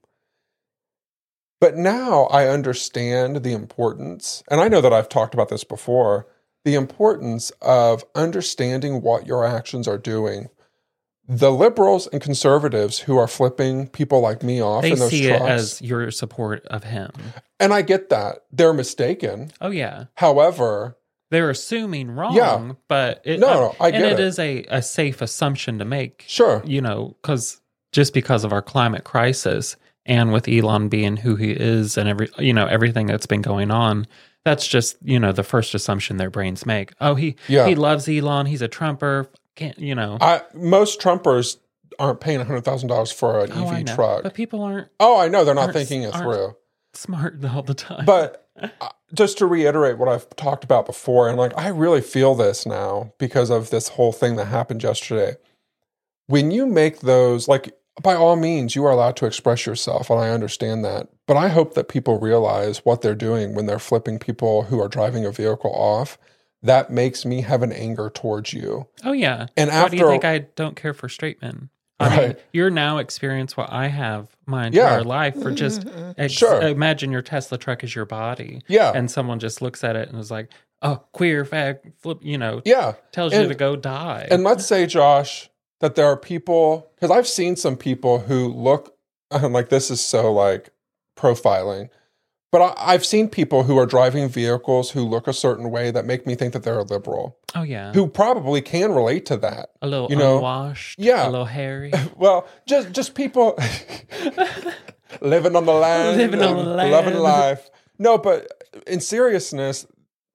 C: But now I understand the importance, and I know that I've talked about this before, the importance of understanding what your actions are doing. The liberals and conservatives who are flipping people like me off
E: They
C: in those
E: see
C: trucks,
E: it as your support of him.
C: and I get that. They're mistaken.
E: Oh, yeah.
C: However,
E: They're assuming wrong,
C: Yeah.
E: but it,
C: No, no, I
E: and
C: get
E: it
C: it.
E: is a, a safe assumption to make.
C: sure.
E: You know, because just because of our climate crisis and with Elon being who he is and every you know everything that's been going on, that's just you know the first assumption their brains make. Oh, he
C: Yeah.
E: he loves Elon. He's a Trumper. can't, you know.
C: I, most Trumpers aren't paying one hundred thousand dollars for an
E: Oh, I
C: E V
E: know.
C: truck.
E: But people aren't
C: Oh, I know. They're not
E: aren't-
C: thinking it
E: aren't-
C: through.
E: smart all the time.
C: But uh, just to reiterate what I've talked about before, and like I really feel this now because of this whole thing that happened yesterday. When you make those, like, by all means, you are allowed to express yourself, and I understand that. But I hope that people realize what they're doing when they're flipping people who are driving a vehicle off. That makes me have an anger towards you.
E: Oh, yeah.
C: And
E: Why
C: after
E: do you think I don't care for straight men? I mean,
C: Right.
E: you're now experienced what I have my
C: Yeah.
E: entire life for just ex-
C: Sure.
E: imagine your Tesla truck is your body.
C: Yeah.
E: And someone just looks at it and is like, oh, queer, fag, flip, you know,
C: Yeah.
E: tells you
C: And-
E: to go die.
C: And let's say, Josh, that there are people, because I've seen some people who look, I'm like, this is so like profiling. But I, I've seen people who are driving vehicles who look a certain way that make me think that they're a liberal,
E: oh, yeah.
C: who probably can relate to that.
E: a little
C: you know,
E: unwashed,
C: yeah.
E: a little hairy.
C: Well, just just people living on the land,
E: Living on
C: and
E: the land.
C: loving life. No, but in seriousness,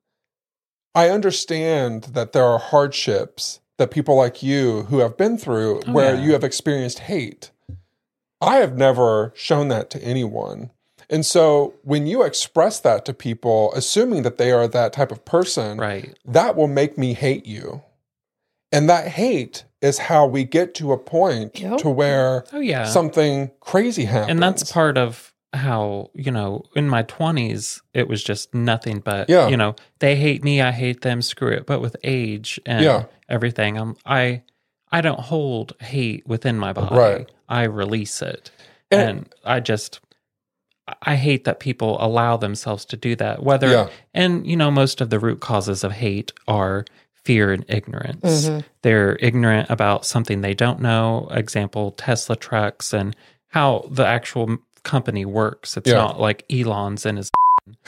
C: I understand that there are hardships that people like you who have been through
E: Oh,
C: where
E: yeah.
C: you have experienced hate. I have never shown that to anyone. And so when you express that to people, assuming that they are that type of person,
E: Right.
C: that will make me hate you. And that hate is how we get to a point
D: Yep.
C: to where
E: Oh, yeah.
C: something crazy happens.
E: And that's part of how, you know, in my twenties, it was just nothing but,
C: Yeah.
E: you know, they hate me, I hate them, screw it. But with age and
C: Yeah.
E: everything, I'm, I I don't hold hate within my body.
C: Right.
E: I release it.
C: And-
E: And, I just, I hate that people allow themselves to do that. Whether,
C: Yeah.
E: and, you know, most of the root causes of hate are fear and ignorance. They're ignorant about something they don't know. Example, Tesla trucks and how the actual company works. It's
C: Yeah.
E: not like Elon's in his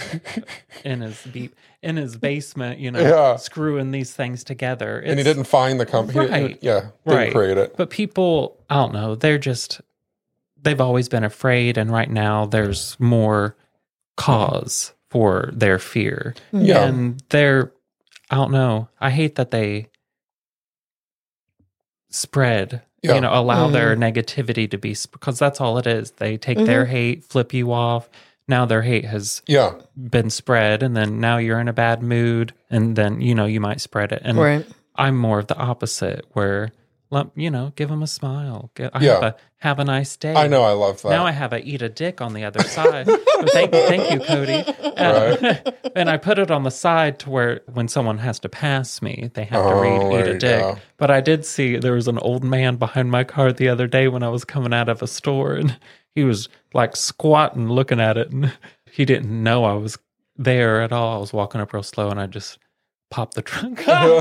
E: in his beep in his basement, you know,
C: Yeah.
E: screwing these things together.
C: and he
E: It's-
C: didn't find the company. He didn't-
E: Right.
C: yeah, didn't
E: Right.
C: create it.
E: But people, I don't know, they're just they've always been afraid, and right now there's more cause for their fear.
C: Yeah.
E: And they're, I don't know, I hate that they spread,
C: Yeah.
E: you know, allow their negativity to be, because that's all it is. They take their hate, flip you off. Now their hate has
C: Yeah.
E: been spread, and then now you're in a bad mood, and then, you know, you might spread it. And
D: Right.
E: I'm more of the opposite, where, let- you know, give them a smile. Get, I
C: Yeah.
E: have a have a nice day.
C: I know. I love that.
E: Now I have a eat a dick on the other side. So thank, thank you, Cody. Uh, and I put it on the side to where when someone has to pass me, they have to
C: Oh,
E: read
C: there
E: eat
C: you
E: a dick.
C: go.
E: But I did see there was an old man behind my car the other day when I was coming out of a store, and he was like squatting looking at it, and he didn't know I was there at all. I was walking up real slow, and I just popped the trunk.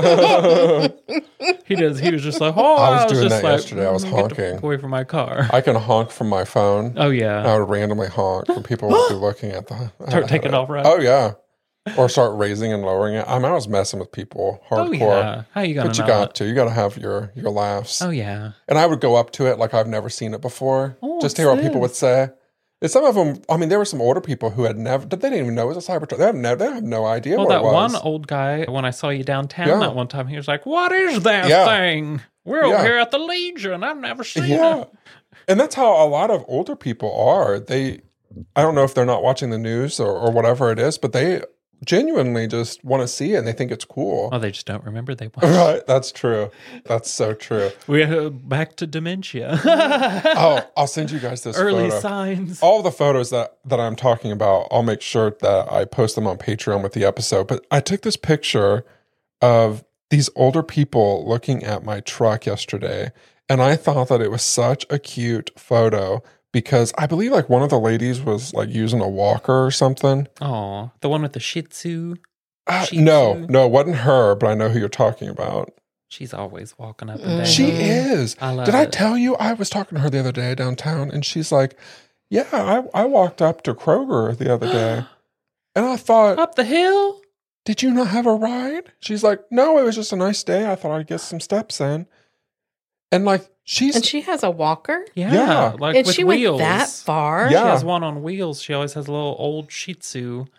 E: he does. He was just like, oh,
C: I was doing
E: just
C: that
E: like,
C: yesterday. I was
E: "Mm, get the
C: honking."
E: fuck away from my car.
C: I can honk from my phone.
E: oh yeah.
C: I would randomly honk when people would be looking at the.
E: Start taking off right.
C: Oh yeah, or start raising and lowering it. I mean, I was messing with people hardcore.
E: Oh yeah. How you gonna
C: But you
E: not?
C: got to. You got to have your your laughs.
E: Oh yeah.
C: And I would go up to it like I've never seen it before,
E: Oh,
C: just to hear what
E: what's
C: people would
E: this?
C: say. And some of them, I mean, there were some older people who had never, they didn't even know it was a Cybertruck. They have no, they have no idea
E: Well,
C: what
E: that
C: it was.
E: one old guy, when I saw you downtown
C: Yeah.
E: that one time, he was like, "What is that
C: Yeah.
E: thing? We're over
C: Yeah.
E: here at the Legion. I've never seen
C: Yeah.
E: it."
C: And that's how a lot of older people are. They, I don't know if they're not watching the news or, or whatever it is, but they genuinely just want to see it and they think it's cool.
E: Oh, they just don't remember they watched.
C: Right. That's true. That's so true.
E: We're back to dementia.
C: Oh, I'll send you guys this
E: Early
C: photo.
E: signs.
C: All the photos that, that I'm talking about, I'll make sure that I post them on Patreon with the episode. But I took this picture of these older people looking at my truck yesterday, and I thought that it was such a cute photo because I believe like one of the ladies was like using a walker or something.
E: Oh, the one with the Shih Tzu.
C: Uh,
E: Shih
C: no,
E: Tzu?
C: no, it wasn't her, but I know who you're talking about.
E: She's always walking up and down.
C: She is.
E: I love
C: Did I
E: it.
C: tell you I was talking to her the other day downtown, and she's like, "Yeah, I, I walked up to Kroger the other day, and I thought,
E: Up the hill.
C: did you not have a ride?" She's like, "No, it was just a nice day. I thought I'd get some steps in." And like she's
D: And she has a walker?
E: Yeah,
C: Yeah.
E: like
D: And
E: with
D: she
E: wheels.
D: went that far?
C: Yeah.
E: She has one on wheels. She always has a little old Shih Tzu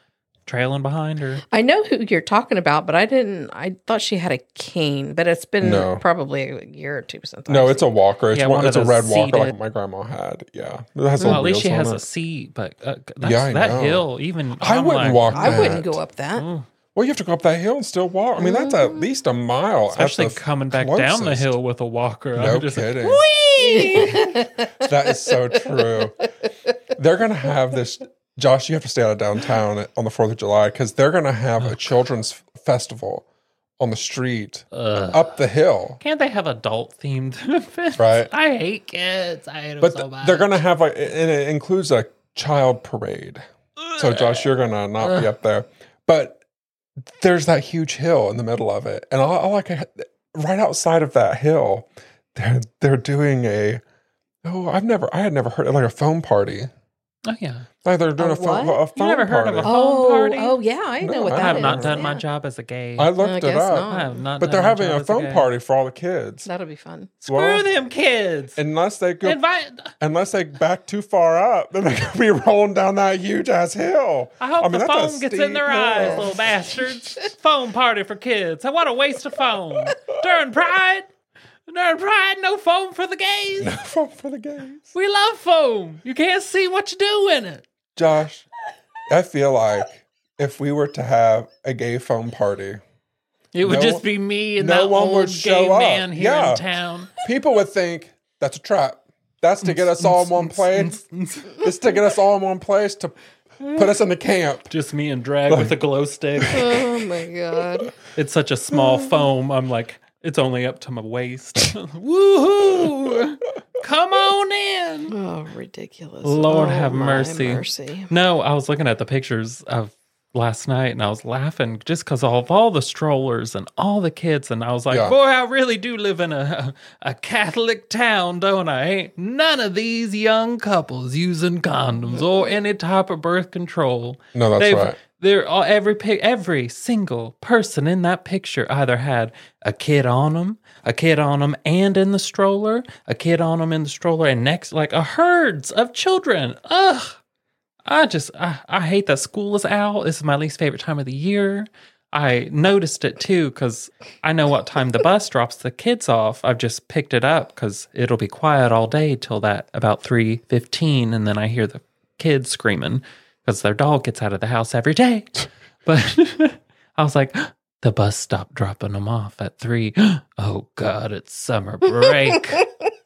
E: trailing behind her.
D: I know who you're talking about, but I didn't. I thought she had a cane, but it's been
C: No.
D: probably a year or two since.
C: No,
D: I've
C: it's a
D: seen
C: walker. It's
E: Yeah,
C: one,
E: one
C: it's
E: of
C: a
E: those
C: red walker like
E: seated-
C: my grandma had. Yeah, it has
E: Well,
C: little
E: at least she
C: wheels
E: has
C: on
E: a
C: it.
E: seat, but uh, that's,
C: Yeah, I
E: that
C: know.
E: hill, even
C: I
E: I'm
C: wouldn't
E: like,
C: walk
D: I wouldn't
C: that.
D: go up that.
E: "Mm."
C: Well, you have to go up that hill and still walk. I mean, that's at least a mile. at
E: Especially
C: the
E: coming back down the
C: closest.
E: hill with a walker.
C: No
E: I'm just like,
C: kidding.
E: "Whee!"
C: That is so true. They're going to have this. Josh, you have to stay out of downtown on the fourth of July because they're going to have a children's f- festival on the street
E: Ugh.
C: up the hill.
E: Can't they have adult themed events?
C: Right.
E: I hate kids. I hate them
C: But
E: so
C: th-
E: much.
C: they're going to have like, and it includes a child parade. So, Josh, you're going to not be up there. But there's that huge hill in the middle of it. And all, all I can, right outside of that hill, they're, they're doing a, oh, I've never, I had never heard of like a foam party.
E: Oh yeah.
C: Like they're doing
D: A
C: a, phone,
D: what?
C: a phone
E: never heard of
C: party.
E: a phone
D: Oh,
E: party?
D: oh yeah, I know
C: No,
D: what
C: I
D: that
E: I have
D: is.
E: not done
D: Yeah.
E: my job as a gay.
C: I
D: I
C: looked it
D: guess
C: up.
D: not.
E: I have not
C: But
E: done
C: they're
E: my
C: having
E: job
C: a
E: as
C: phone
E: gay.
C: party for all the kids.
D: That'll be fun.
E: Screw
C: Well,
E: them kids.
C: Unless they go,
E: Invite.
C: unless they back too far up, then they're gonna be rolling down that huge ass hill.
E: I hope
C: mean,
E: the
C: that's a
E: foam gets in
C: steep
E: their
C: hill.
E: eyes, little bastards. Foam party for kids. What a waste of foam. During Pride, during Pride, no foam for the gays.
C: Foam for the gays.
E: We love foam. You can't see what you do in it.
C: Josh, I feel like if we were to have a gay foam party,
E: It would
C: No-
E: just be me and
C: no
E: that
C: one
E: old
C: would
E: gay
C: show up.
E: man here
C: Yeah.
E: in town.
C: people would think that's a trap. That's to get us all in one place. It's to get us all in one place to put us in the camp.
E: Just me and drag with a glow stick.
D: Oh my god.
E: It's such a small foam. I'm like, it's only up to my waist. Woohoo! Come on in.
D: Oh, ridiculous.
E: Lord
D: Oh,
E: have
D: my
E: mercy.
D: mercy.
E: No, I was looking at the pictures of last night and I was laughing just because of all the strollers and all the kids. And I was like,
C: Yeah.
E: boy, I really do live in a, a Catholic town, don't I? Ain't none of these young couples using condoms or any type of birth control.
C: No, that's
E: They've-
C: right.
E: They're all, every pic, every single person in that picture either had a kid on them, a kid on them, and in the stroller, a kid on them in the stroller, and next like a herds of children. Ugh, I just I, I hate that school is out. This is my least favorite time of the year. I noticed it too because I know what time the bus drops the kids off. I've just picked it up because it'll be quiet all day till that about three fifteen, and then I hear the kids screaming because their dog gets out of the house every day. But I was like, the bus stopped dropping them off at three. Oh God, it's summer break.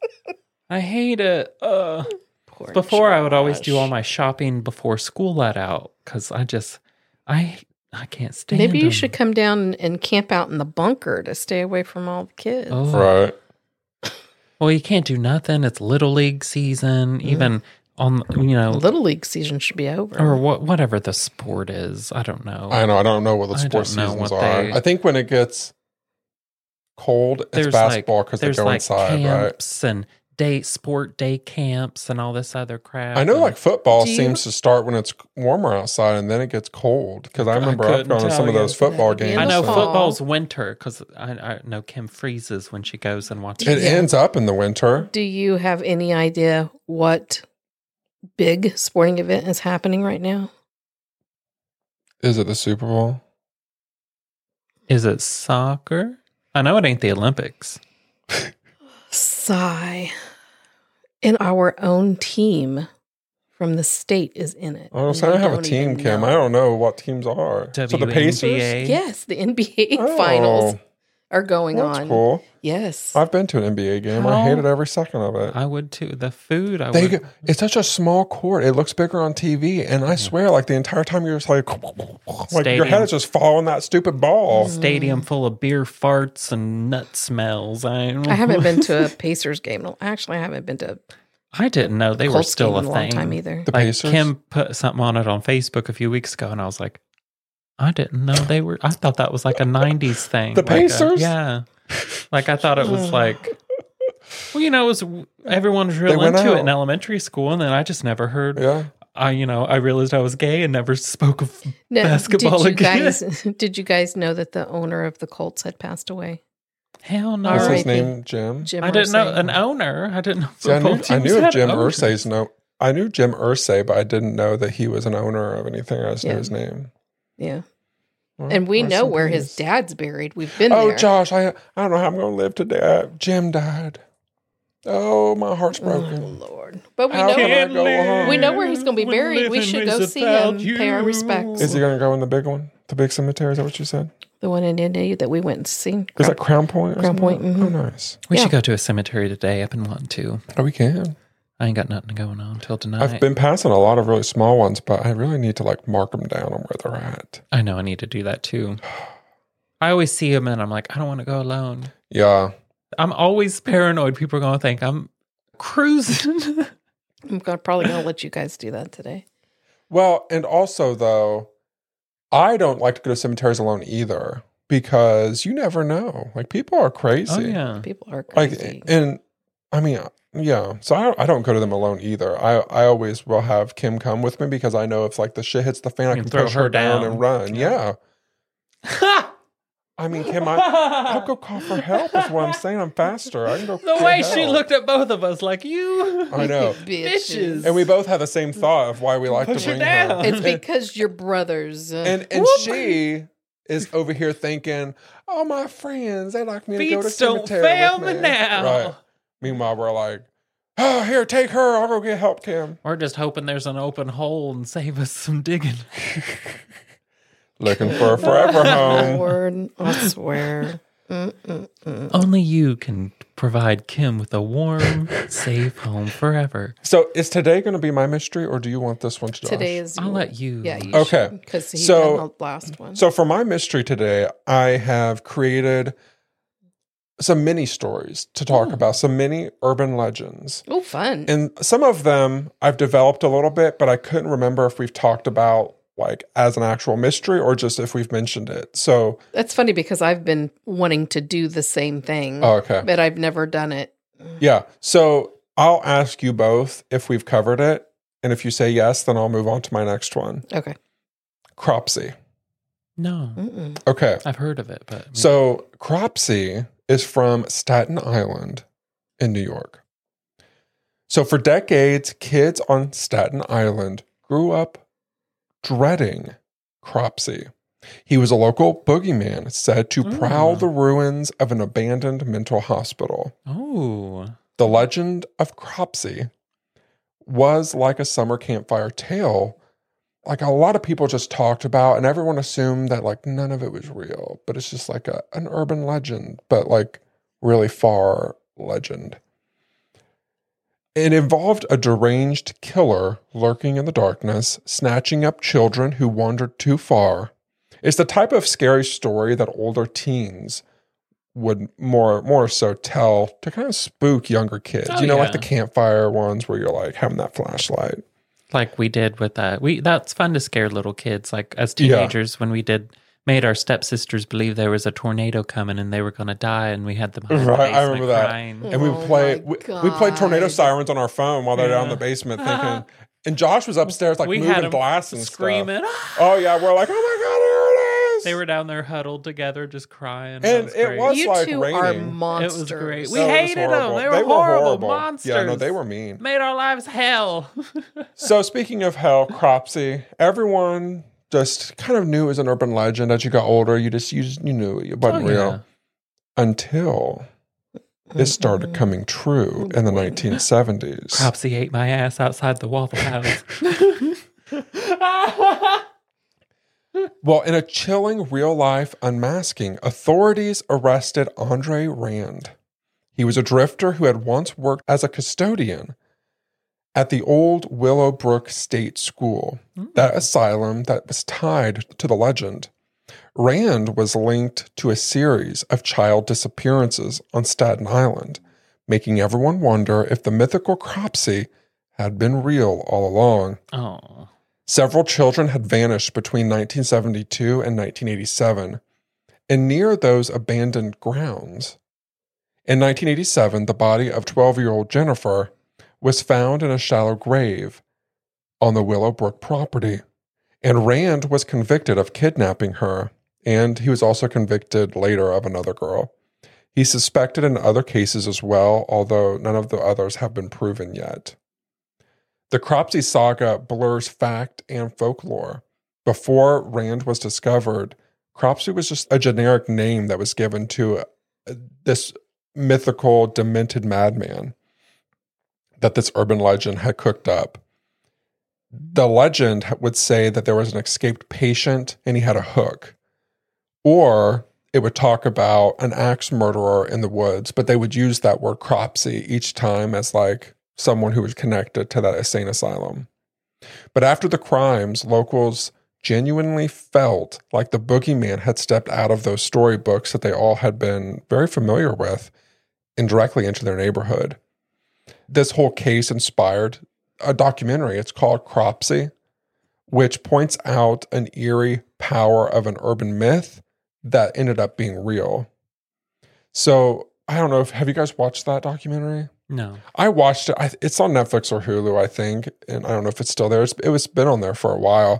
E: I hate it. Uh,
D: Poor
E: before I would always
D: Josh.
E: do all my shopping before school let out because I just I I can't stand.
D: Maybe you
E: them.
D: should come down and camp out in the bunker to stay away from all the kids.
E: Oh.
C: Right.
E: Well, you can't do nothing. It's little league season. Even on you know
D: Little League season should be over.
E: or what whatever the sport is. I don't know.
C: I know. I don't know what the
E: I
C: sports
E: don't know
C: seasons
E: what
C: are.
E: they-
C: I think when it gets cold, it's
E: There's
C: basketball
E: like
C: because they
E: there's
C: go
E: like
C: inside, right?
E: camps and day sport day camps and all this other crap.
C: I know,
E: and-
C: like football
D: Do you-
C: seems to start when it's warmer outside, and then it gets cold. Because I remember I've
E: couldn't
C: gone to
E: tell
C: some of
E: you.
C: those football
D: That'd be
C: games.
E: I know
D: in the
C: and
D: fall.
E: football's winter because I, I know Kim freezes when she goes and watches.
C: It
D: Yeah.
C: ends up in the winter.
D: Do you have any idea what big sporting event is happening right now?
C: Is it the Super Bowl?
E: Is it soccer? I know it ain't the Olympics.
D: Sigh. And our own team from the state is in it.
C: I don't,
D: And
C: say I don't have a
D: don't
C: team,
D: even
C: Kim.
D: know.
C: I don't know what teams are. So the
E: W N B A.
C: Pacers?
D: Yes, the N B A
C: Oh,
D: finals are going
C: That's
D: on.
C: cool.
D: Yes.
C: I've been to an N B A game. I
E: How-
C: hated every second of it.
E: I would too. The food, I
C: They
E: would.
C: go, it's such a small court. It looks bigger on T V, and I swear, like the entire time you're just like, like your
E: Stadium.
C: head is just following that stupid ball.
E: Stadium full of beer farts and nut smells. I,
D: I haven't been to a Pacers game. No, actually, I haven't been to
E: I didn't know
D: a
E: they were
D: Colts
E: still
D: game
E: a
D: in a long
E: thing.
D: time either.
C: The
E: Like
C: Pacers.
E: Kim put something on it on Facebook a few weeks ago, and I was like, I didn't know they were. I thought that was like a nineties thing.
C: The
E: Like a-
C: Pacers?
E: yeah. Like I thought it was like, well, you know, it was everyone was real
C: went
E: into
C: out.
E: it in elementary school, and then I just never heard.
C: yeah.
E: I, you know, I realized I was gay and never spoke of
D: Now,
E: basketball
D: did you
E: again.
D: guys did you guys know that the owner of the Colts had passed away?
E: Hell no.
C: What's
D: All
C: his
D: right.
C: name? Jim.
D: Jim
E: I didn't know
D: Irsay.
E: an owner. I didn't know.
C: See, I knew,
E: football
C: I
E: teams
C: knew of
E: had
C: Jim
E: owners.
C: Irsay's no. I knew Jim Irsay, but I didn't know that he was an owner of anything. I just
D: Yeah.
C: knew his name.
D: Yeah.
C: Well,
D: And we
C: rest
D: know
C: in
D: where his
C: peace.
D: dad's buried. We've been
C: Oh,
D: there.
C: Josh, I I don't know how I'm going to live today. Jim died. Oh, my heart's
D: Oh,
C: broken.
D: Lord. But we
C: How
D: know
C: can I go home?
D: we know where he's going to be
E: When
D: buried. We
E: living
D: should
E: is
D: go see him,
E: about
D: pay our
E: you.
D: respects.
C: Is he going to go in the big one? The big cemetery? Is that what you said?
D: The one in India that we went and seen.
C: Is that Crown Point? or
D: Crown
C: something?
D: Point, mhm.
C: Oh, nice.
E: We
D: Yeah.
E: should go to a cemetery today. I've been wanting to.
C: Oh, we can.
E: I ain't got nothing going on till tonight.
C: I've been passing a lot of really small ones, but I really need to like mark them down on where they're at.
E: I know I need to do that too. I always see them and I'm like, I don't want to go alone.
C: Yeah.
E: I'm always paranoid. People are going to think I'm cruising.
D: I'm gonna, probably going to let you guys do that today.
C: Well, and also though, I don't like to go to cemeteries alone either because you never know. Like people are crazy.
E: Oh, yeah.
D: People are
C: Like,
D: crazy.
C: and I mean, yeah. So I don't, I don't go to them alone either. I, I always will have Kim come with me because I know if like the shit hits the fan, I
E: You
C: can
E: throw
C: push
E: her
C: her down,
E: down.
C: and run.
E: Yeah.
C: Yeah. I mean, Kim, I, I'll go call for help. Is what I'm saying. I'm faster. I can go.
E: The
C: get
E: way she
C: help.
E: looked at both of us like, you.
C: I know.
E: Bitches.
C: And we both have the same thought of why we like
E: Push
C: to
E: her
C: bring her.
E: down.
D: It's because you're brothers. Uh,
C: And and she is over here thinking, "Oh, my friends, they like me to go to
E: Beats don't
C: cemetery
E: fail
C: with
E: me
C: me."
E: now.
C: Right. Meanwhile, we're like, "Oh, here, take her. I'll go get help, Kim."
E: We're just hoping there's an open hole and save us some digging.
C: Looking for a forever home.
D: Lord, I swear. Mm-mm-mm.
E: Only you can provide Kim with a warm, safe home forever.
C: So, is today going to be my mystery, or do you want this one, Josh?
D: Today is.
E: I'll
D: your-
E: let you.
D: Yeah, you
C: Okay.
D: Because he
C: So-
D: done the last one.
C: So, for my mystery today, I have created some mini stories to talk about, some mini urban legends.
D: Oh, fun.
C: And some of them I've developed a little bit, but I couldn't remember if we've talked about like as an actual mystery or just if we've mentioned it. So,
D: That's funny because I've been wanting to do the same thing,
C: oh, okay.
D: but I've never done it.
C: Yeah. So I'll ask you both if we've covered it. And if you say yes, then I'll move on to my next one.
D: Okay.
C: Cropsey.
E: No,
D: Mm-mm.
C: Okay.
E: I've heard of it, but
C: So Cropsey is from Staten Island in New York. So for decades, kids on Staten Island grew up dreading Cropsey. He was a local boogeyman said to prowl
E: Oh.
C: the ruins of an abandoned mental hospital.
E: oh,
C: The legend of Cropsey was like a summer campfire tale. Like a lot of people just talked about, and everyone assumed that like none of it was real, but it's just like a, an urban legend, but like really far legend. It involved a deranged killer lurking in the darkness, snatching up children who wandered too far. It's the type of scary story that older teens would more more so tell to kind of spook younger kids.
E: Oh,
C: you know, like
E: yeah.
C: the campfire ones where you're like having that flashlight.
E: like we did with that. We that's fun to scare little kids. Like as
C: Yeah.
E: teenagers, when we did made our stepsisters believe there was a tornado coming and they were going to die, and we had them hide in the
C: Right, I
E: basement
C: remember that.
E: crying.
C: And we
D: Oh
C: played
D: my
C: we, we played tornado
D: God.
C: sirens on our phone while they're down in the
E: Yeah.
C: basement thinking. And Josh was upstairs like
E: we had
C: moving
E: them
C: glass and
E: screaming.
C: stuff. Oh yeah, we're like, oh my god, here it is.
E: They were down there huddled together, just crying.
C: And
E: was
C: it
E: great.
C: was
D: You
C: like
D: two are
C: raining.
D: monsters.
E: It was great. We
C: So it was
E: hated them.
C: horrible.
E: They were horrible monsters.
C: Yeah, no, they were mean.
E: Made our lives hell.
C: So speaking of hell, Cropsey, everyone just kind of knew it was an urban legend. As you got older, you just you, just, you knew it wasn't
E: Oh,
C: real
E: yeah.
C: until it started coming true in the nineteen seventies.
E: Cropsey ate my ass outside the Waffle House.
C: Well, in a chilling real life unmasking, authorities arrested Andre Rand. He was a drifter who had once worked as a custodian at the old Willowbrook State School, that asylum that was tied to the legend. Rand was linked to a series of child disappearances on Staten Island, making everyone wonder if the mythical Cropsey had been real all along.
E: Oh.
C: Several children had vanished between nineteen seventy-two and nineteen eighty-seven, and near those abandoned grounds. In nineteen eighty-seven, the body of twelve-year-old Jennifer was found in a shallow grave on the Willowbrook property, and Rand was convicted of kidnapping her, and he was also convicted later of another girl. He's suspected in other cases as well, although none of the others have been proven yet. The Cropsey saga blurs fact and folklore, before Rand was discovered, Cropsey was just a generic name that was given to uh, this mythical, demented madman that this urban legend had cooked up. The legend would say that there was an escaped patient and he had a hook. Or it would talk about an axe murderer in the woods, but they would use that word Cropsey each time as like someone who was connected to that insane asylum. But after the crimes, locals genuinely felt like the boogeyman had stepped out of those storybooks that they all had been very familiar with and directly into their neighborhood. This whole case inspired a documentary. It's called Cropsey, which points out an eerie power of an urban myth that ended up being real. So I don't know if, have you guys watched that documentary?
E: No.
C: I watched it. I, it's on Netflix or Hulu, I think. And I don't know if it's still there. It's, it was been on there for a while.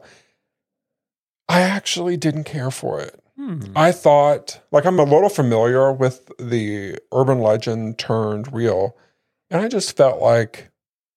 C: I actually didn't care for it.
E: Hmm.
C: I thought, like, I'm a little familiar with the urban legend turned real. And I just felt like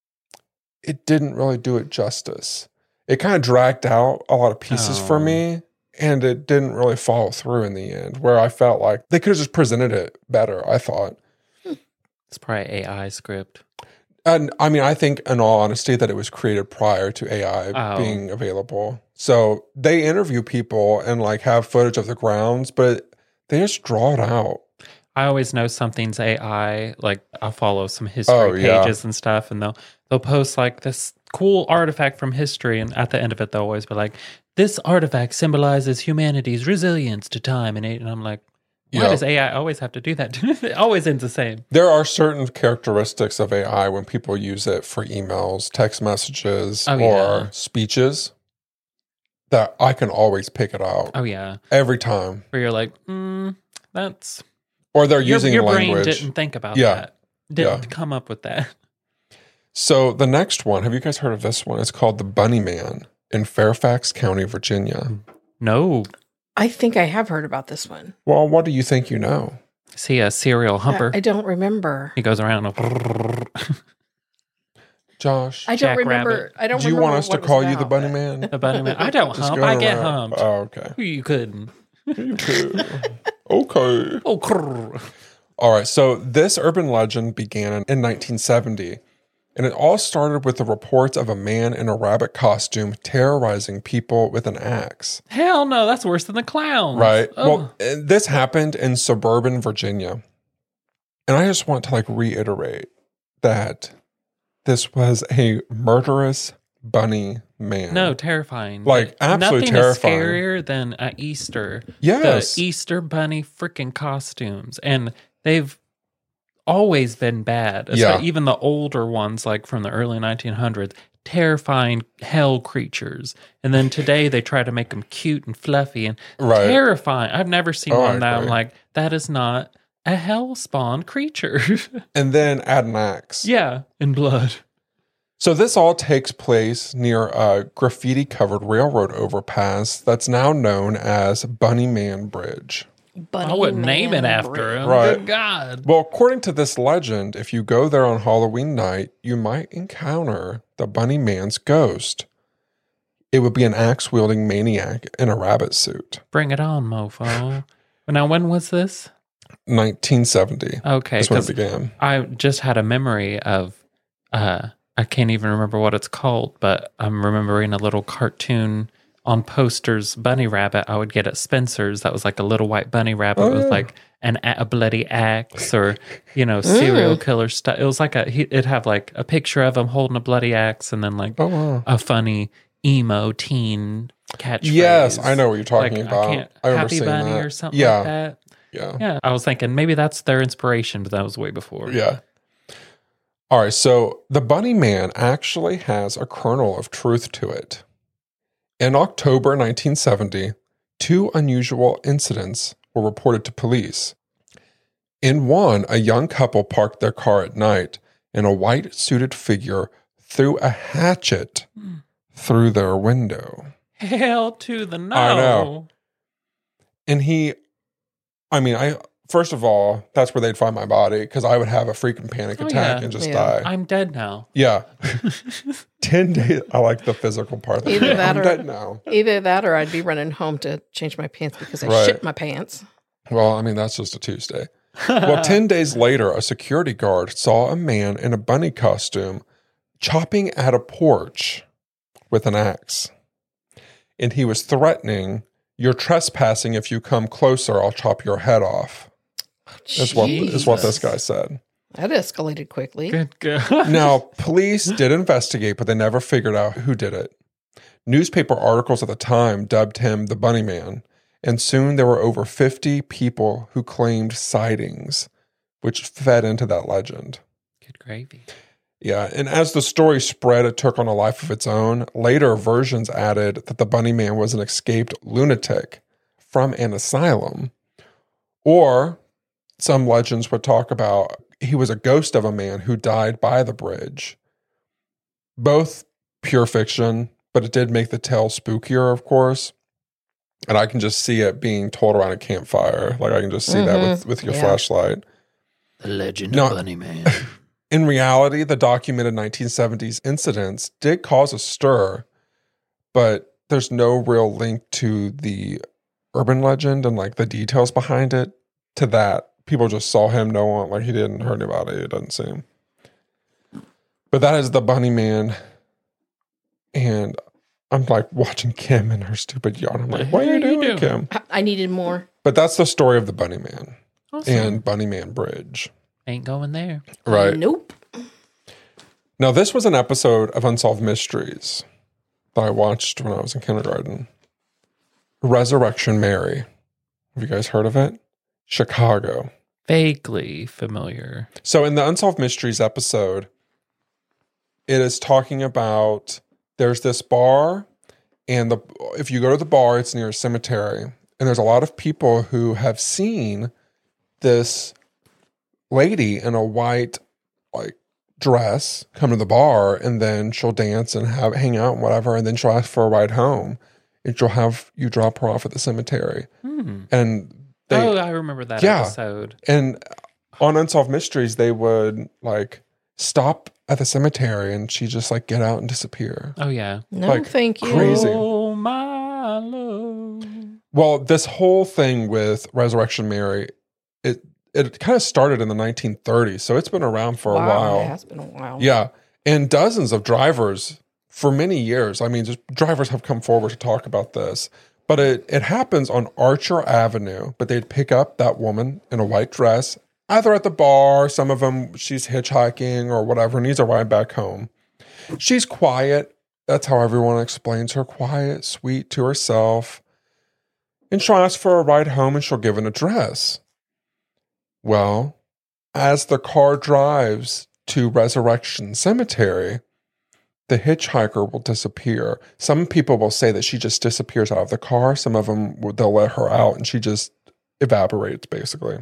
C: it didn't really do it justice. It kind of dragged out a lot of pieces
E: Oh.
C: for me. And it didn't really follow through in the end, where I felt like they could have just presented it better, I thought.
E: It's probably A I script.
C: And I mean, I think in all honesty that it was created prior to A I
E: Oh.
C: being available. So they interview people and like have footage of the grounds, but they just draw it out.
E: I always know something's A I. Like I'll follow some history
C: Oh, yeah.
E: pages and stuff, and they'll they'll post like this cool artifact from history, and at the end of it, they'll always be like, "This artifact symbolizes humanity's resilience to time and age." And I'm like, why
C: Yeah.
E: does A I always have to do that? It always ends the same.
C: There are certain characteristics of A I when people use it for emails, text messages,
E: Oh,
C: or
E: yeah.
C: speeches that I can always pick it out
E: Oh yeah,
C: every time.
E: where you're like, mm, that's
C: Or they're
E: your,
C: using
E: your
C: language.
E: brain didn't think about
C: Yeah.
E: that. Didn't
C: Yeah.
E: come up with that.
C: So the next one, have you guys heard of this one? It's called the Bunny Man in Fairfax County, Virginia.
E: No,
D: I think I have heard about this one.
C: Well, what do you think you know?
E: is he a serial humper?
D: I, I don't remember.
E: He goes around. And
C: Josh,
D: I don't
E: Jack
D: remember.
E: Rabbit.
D: I don't
C: do you
D: remember
C: want us to
D: what it was
C: call you the
D: about,
C: Bunny
D: but-
C: Man?
E: the bunny man. I don't
C: Just
E: hump.
C: going
E: I get
C: around.
E: humped.
C: Oh, okay.
E: You couldn't.
C: okay. Okay.
E: Oh, crrr.
C: All right. So this urban legend began in nineteen seventy, and it all started with the reports of a man in a rabbit costume terrorizing people with an axe.
E: Hell no, that's worse than the clowns.
C: Right.
E: Oh.
C: Well, and this happened in suburban Virginia. And I just want to like reiterate that this was a murderous bunny man.
E: No, terrifying.
C: Like, absolutely
E: Nothing
C: terrifying.
E: is scarier than a Easter.
C: Yes.
E: The Easter bunny freaking costumes. And they've always been bad.
C: Yeah.
E: Espe- Even the older ones, like from the early nineteen hundreds, terrifying hell creatures. And then today they try to make them cute and fluffy and
C: Right.
E: terrifying. I've never seen
C: Oh, I
E: one that I'm
C: agree.
E: like, that is not a hell spawn creature.
C: And then add an axe.
E: Yeah, in blood.
C: So this all takes place near a graffiti-covered railroad overpass that's now known as Bunny Man Bridge.
D: Bunny
E: I wouldn't name it
D: Man
E: after
D: Bridge.
E: him.
C: Right.
E: Good God.
C: Well, according to this legend, if you go there on Halloween night, you might encounter the Bunny Man's ghost. It would be an axe-wielding maniac in a rabbit suit.
E: Bring it on, mofo. But now, when was this?
C: nineteen seventy.
E: Okay,
C: That's when it
E: 'cause
C: began.
E: I just had a memory of, uh, I can't even remember what it's called, but I'm remembering a little cartoon on posters, bunny rabbit I would get at Spencer's. That was like a little white bunny rabbit
C: Oh,
E: with
C: yeah.
E: like an a, a bloody axe or, you know, serial killer stuff. It was like a, he- it'd have like a picture of him holding a bloody axe and then like
C: Oh, wow.
E: a funny emo teen catchphrase.
C: Yes, I know what you're talking
E: Like,
C: about.
E: I can't,
C: I remember
E: Happy
C: seeing
E: Bunny
C: that.
E: or something
C: Yeah.
E: like that.
C: Yeah.
E: Yeah, I was thinking maybe that's their inspiration, but that was way before.
C: Yeah. All right. So the Bunny Man actually has a kernel of truth to it. In October nineteen seventy, two unusual incidents were reported to police. In one, a young couple parked their car at night and a white suited figure threw a hatchet through their window.
E: Hell to the no.
C: I know. And he, I mean, I first of all, that's where they'd find my body because I would have a freaking panic
E: Oh,
C: attack
E: yeah.
C: and just
D: Yeah.
C: die.
E: I'm dead now.
C: Yeah. ten days. I like the physical part.
D: Either
C: Yeah,
D: that
C: I'm
D: or-
C: dead now.
D: Either that or I'd be running home to change my pants because I
C: Right.
D: shit my pants.
C: Well, I mean, that's just a Tuesday. Well, ten days later, a security guard saw a man in a bunny costume chopping at a porch with an axe. And he was threatening, "You're trespassing. If you come closer, I'll chop your head off." Is what, is what this guy said.
D: That escalated quickly.
E: Good, good.
C: Now, police did investigate, but they never figured out who did it. Newspaper articles at the time dubbed him the Bunny Man, and soon there were over fifty people who claimed sightings, which fed into that legend.
E: Good gravy.
C: Yeah, and as the story spread, it took on a life of its own. Later versions added that the Bunny Man was an escaped lunatic from an asylum, or some legends would talk about he was a ghost of a man who died by the bridge. Both pure fiction, but it did make the tale spookier, of course. And I can just see it being told around a campfire. Like I can just see that with, with your
D: Yeah.
C: flashlight.
E: The legend
C: No.
E: of Bunny Man.
C: In reality, the documented nineteen seventies incidents did cause a stir, but there's no real link to the urban legend and like the details behind it to that. People just saw him, no one, like he didn't hurt anybody, it doesn't seem. But that is the Bunny Man. And I'm like watching Kim in her stupid yarn. I'm like, what are you
E: What are you
C: doing,
E: doing?
C: Kim?
D: I- I needed more.
C: But that's the story of the Bunny Man
E: Awesome.
C: and Bunny Man Bridge.
E: Ain't going there.
C: Right.
D: Nope.
C: Now, this was an episode of Unsolved Mysteries that I watched when I was in kindergarten. Resurrection Mary. Have you guys heard of it? Chicago.
E: Vaguely familiar.
C: So in the Unsolved Mysteries episode, it is talking about there's this bar, and the if you go to the bar, it's near a cemetery, and there's a lot of people who have seen this lady in a white like dress come to the bar, and then she'll dance and have hang out and whatever, and then she'll ask for a ride home, and she'll have you drop her off at the cemetery,
E: Hmm.
C: and they
E: oh, I remember that
C: Yeah.
E: episode.
C: and on Unsolved Mysteries, they would like stop at the cemetery and she just like get out and disappear.
E: Oh, yeah.
D: No,
C: Like,
D: thank you.
C: crazy.
E: Oh, my love.
C: Well, this whole thing with Resurrection Mary, it it kind of started in the nineteen thirties, so it's been around for
D: wow,
C: a while.
D: It has been a while.
C: Yeah, and dozens of drivers for many years. I mean, just drivers have come forward to talk about this. But it, it happens on Archer Avenue, but they'd pick up that woman in a white dress, either at the bar, some of them she's hitchhiking or whatever, needs a ride back home. She's quiet. That's how everyone explains her, quiet, sweet to herself. And she'll ask for a ride home and she'll give an address. Well, as the car drives to Resurrection Cemetery, the hitchhiker will disappear. Some people will say that she just disappears out of the car. Some of them, they'll let her out and she just evaporates, basically.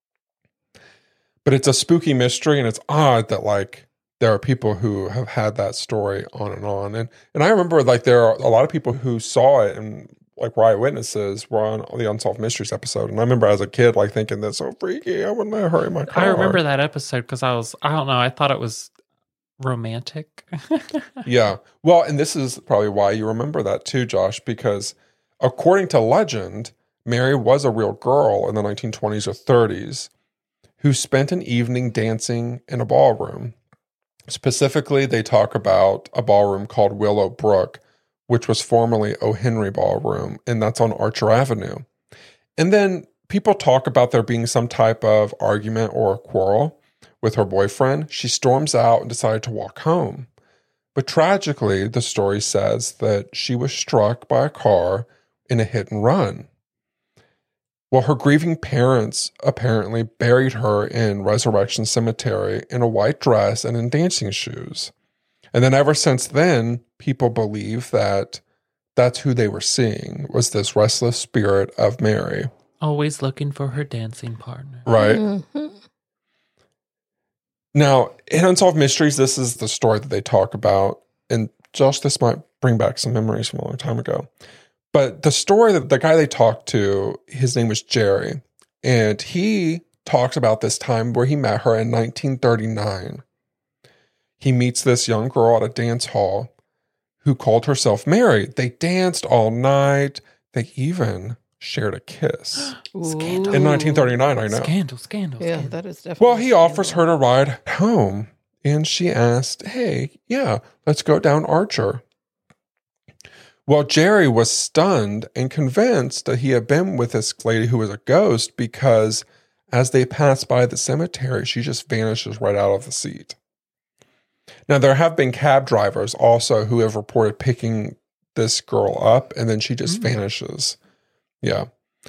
C: But it's a spooky mystery, and it's odd that, like, there are people who have had that story on and on. And and I remember, like, there are a lot of people who saw it, and, like, were eyewitnesses were on the Unsolved Mysteries episode. And I remember as a kid, like, thinking, that's so freaky. I wouldn't let her in my car.
E: I remember that episode because I was, I don't know, I thought it was romantic.
C: Yeah. Well, and this is probably why you remember that too, Josh, because according to legend, Mary was a real girl in the nineteen twenties or thirties who spent an evening dancing in a ballroom. Specifically, they talk about a ballroom called Willow Brook, which was formerly O. Henry Ballroom, and that's on Archer Avenue. And then people talk about there being some type of argument or a quarrel with her boyfriend. She storms out and decided to walk home. But tragically, the story says that she was struck by a car in a hit and run. Well, her grieving parents apparently buried her in Resurrection Cemetery in a white dress and in dancing shoes. And then ever since then, people believe that that's who they were seeing, was this restless spirit of Mary.
E: Always looking for her dancing partner.
C: Right?
D: Mhm.
C: Now, in Unsolved Mysteries, this is the story that they talk about. And Josh, this might bring back some memories from a long time ago. But the story that the guy they talked to, his name was Jerry. And he talks about this time where he met her in nineteen thirty-nine. He meets this young girl at a dance hall who called herself Mary. They danced all night. They even shared a kiss.
E: Scandal.
C: In nineteen thirty-nine, I know.
E: Scandal, scandal,
D: Yeah,
E: scandal.
D: that is definitely.
C: Well, he offers her to ride home. And she asked, hey, yeah, let's go down Archer. Well, Jerry was stunned and convinced that he had been with this lady who was a ghost because as they pass by the cemetery, she just vanishes right out of the seat. Now, there have been cab drivers also who have reported picking this girl up and then she just mm-hmm. vanishes. Yeah.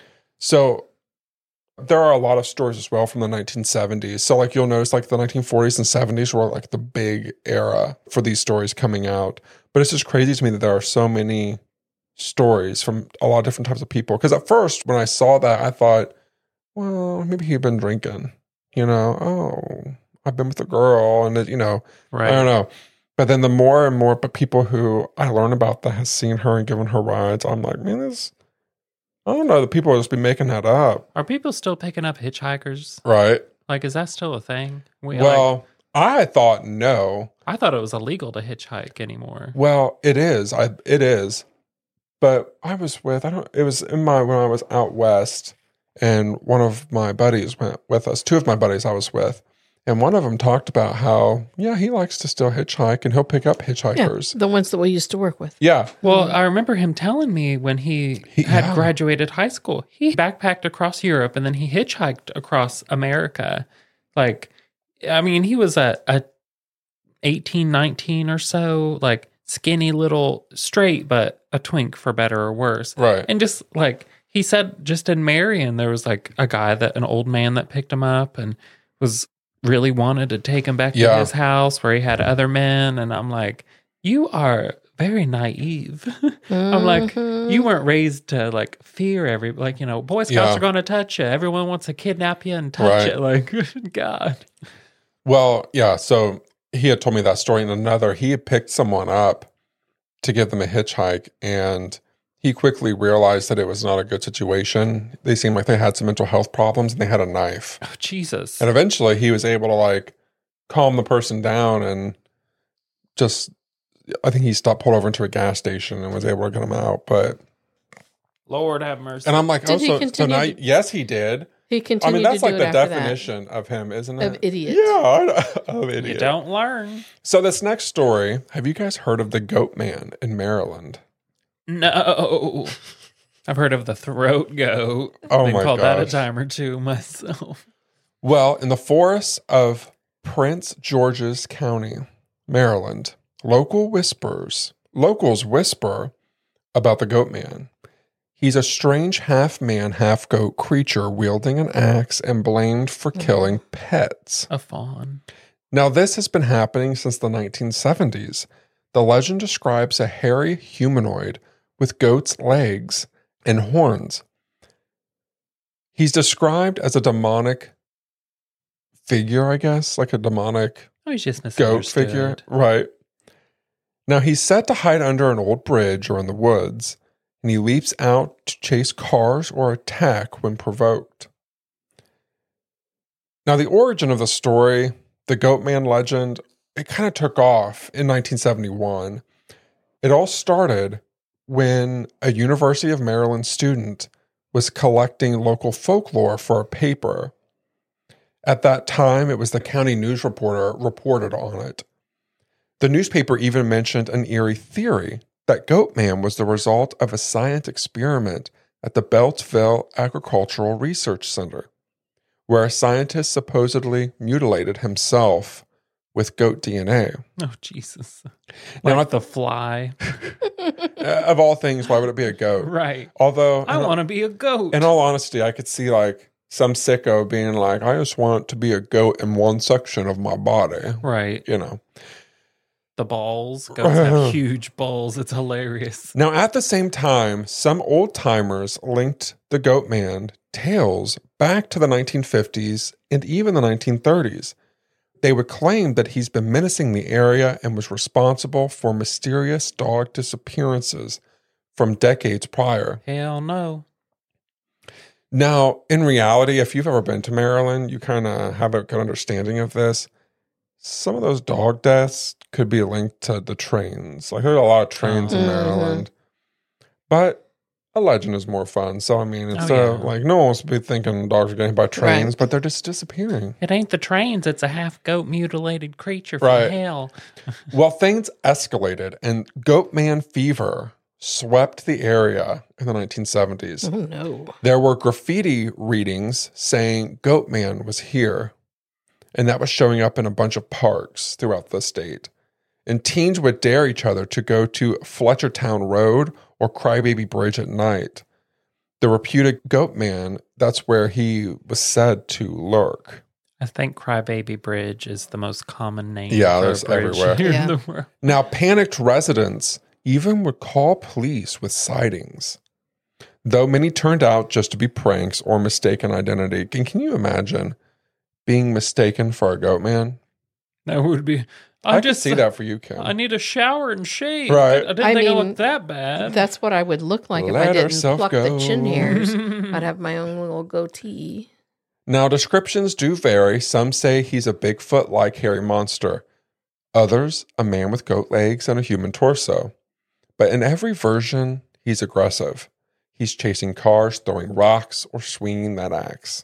C: So there are a lot of stories as well from the nineteen seventies. So like you'll notice like the nineteen forties and seventies were like the big era for these stories coming out. But it's just crazy to me that there are so many stories from a lot of different types of people. Because at first, when I saw that, I thought, well, maybe he'd been drinking. You know, oh, I've been with a girl. And, it, you know, right. I don't know. But then the more and more people who I learn about that has seen her and given her rides, I'm like, man, this, I don't know. The people will just be making that up.
E: Are people still picking up hitchhikers?
C: Right.
E: Like, is that still a thing? We,
C: well,
E: like,
C: I thought no.
E: I thought it was illegal to hitchhike anymore.
C: Well, it is. I it is. But I was with I don't it was in my when I was out west and one of my buddies went with us. Two of my buddies I was with. And one of them talked about how, yeah, he likes to still hitchhike and he'll pick up hitchhikers.
D: Yeah, the ones that we used to work with.
C: Yeah.
E: Well, I remember him telling me when he, he had yeah. graduated high school, he backpacked across Europe and then he hitchhiked across America. Like, I mean, he was a, a eighteen, nineteen or so, like skinny little straight, but a twink for better or worse.
C: Right.
E: And just like he said, just in Marion, there was like a guy that, an old man that picked him up and was really wanted to take him back
C: yeah.
E: to his house where he had other men. And I'm like, you are very naive. Mm-hmm. I'm like, you weren't raised to like fear every, like, you know, Boy Scouts
C: yeah.
E: are going to touch you. Everyone wants to kidnap you and touch
C: right.
E: it. Like, God.
C: Well, yeah. So he had told me that story in another. He had picked someone up to give them a hitchhike and he quickly realized that it was not a good situation. They seemed like they had some mental health problems and they had a knife.
E: Oh, Jesus.
C: And eventually he was able to like calm the person down and just, I think he stopped, pulled over into a gas station and was able to get him out. But
E: Lord have mercy.
C: And I'm like,
D: did
C: oh, so, so now,
D: to,
C: yes, he did.
D: He continued
C: I mean, that's
D: to
C: like
D: do
C: the
D: it after
C: definition
D: that.
C: of him, isn't it?
D: Of idiot.
C: Yeah, of idiot.
E: You don't learn.
C: So this next story, have you guys heard of the Goat Man in Maryland?
E: No. I've heard of the throat goat.
C: Oh
E: Been
C: my
E: called that a
C: gosh.
E: time or two myself.
C: Well, in the forests of Prince George's County, Maryland, local whispers, locals whisper about the Goat Man. He's a strange half-man, half-goat creature wielding an axe and blamed for killing pets.
E: A fawn.
C: Now, this has been happening since the nineteen seventies. The legend describes a hairy humanoid with goat's legs and horns. He's described as a demonic figure, I guess, like a demonic
E: Oh, he's just
C: goat figure.
E: misunderstood.
C: Right. Now, he's set to hide under an old bridge or in the woods, and he leaps out to chase cars or attack when provoked. Now, the origin of the story, the Goat Man legend, it kind of took off in nineteen seventy-one. It all started when a University of Maryland student was collecting local folklore for a paper. At that time, it was the County News Reporter reported on it. The newspaper even mentioned an eerie theory that Goat Man was the result of a science experiment at the Beltsville Agricultural Research Center, where a scientist supposedly mutilated himself with goat D N A.
E: Oh, Jesus.
C: Now,
E: Like the fly.
C: of all things, why would it be a goat?
E: Right.
C: Although,
E: I
C: in all-
E: want to be a goat.
C: in all honesty, I could see like some sicko being like, I just want to be a goat in one section of my body.
E: Right.
C: You know.
E: The balls. Goats have huge balls. It's hilarious.
C: Now, at the same time, some old timers linked the Goat Man tales back to the nineteen fifties and even the nineteen thirties. They would claim that he's been menacing the area and was responsible for mysterious dog disappearances from decades prior.
E: Hell no.
C: Now, in reality, if you've ever been to Maryland, you kind of have a good understanding of this. Some of those dog deaths could be linked to the trains. Like, there's a lot of trains in
D: Mhm.
C: Maryland. But a legend is more fun. So, I mean, it's
E: Oh,
C: uh,
E: yeah.
C: like no one wants to be thinking dogs are getting hit by trains,
D: Right.
C: but they're just disappearing.
E: It ain't the trains. It's a half goat mutilated creature from
C: Right.
E: hell.
C: Well, things escalated and Goatman fever swept the area in the nineteen seventies.
D: Oh, no.
C: There were graffiti readings saying Goatman was here, and that was showing up in a bunch of parks throughout the state. And teens would dare each other to go to Fletchertown Road or Crybaby Bridge at night. The reputed Goatman, that's where he was said to lurk.
E: I think Crybaby Bridge is the most common name.
C: Yeah,
E: for a
C: there's
E: bridge
C: everywhere.
E: here
D: Yeah.
E: in the world.
C: Now, panicked residents even would call police with sightings, though many turned out just to be pranks or mistaken identity. Can, can you imagine being mistaken for a goat man?
E: That would be.
C: I,
E: I
C: can
E: just
C: see that for you, Kim.
E: I need a shower and shave.
C: Right.
E: I didn't
D: I
E: think I
D: mean,
E: looked that bad.
D: That's what I would look like if
C: Let
D: I didn't
C: herself
D: pluck
C: go.
D: the chin hairs. I'd have my own little goatee.
C: Now, descriptions do vary. Some say he's a Bigfoot-like hairy monster. Others, a man with goat legs and a human torso. But in every version, he's aggressive. He's chasing cars, throwing rocks, or swinging that axe.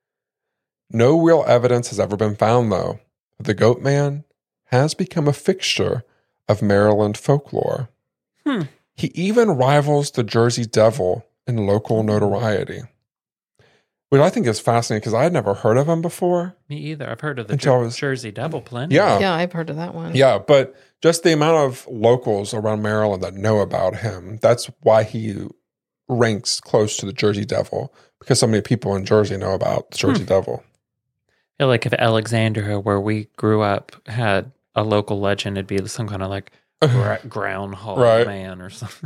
C: No real evidence has ever been found, though. The Goat Man has become a fixture of Maryland folklore.
E: Hmm.
C: He even rivals the Jersey Devil in local notoriety. Which I think is fascinating because I had never heard of him before.
E: Me either. I've heard of the
C: Until I
E: Jer-
C: was-
E: Jersey Devil plenty.
C: Yeah.
D: Yeah, I've heard of that one.
C: Yeah, but just the amount of locals around Maryland that know about him, that's why he ranks close to the Jersey Devil, because so many people in Jersey know about the Jersey Devil.
E: I feel like if Alexandria, where we grew up, had a local legend, it'd be some kind of like gra- groundhog
C: Right.
E: man or something.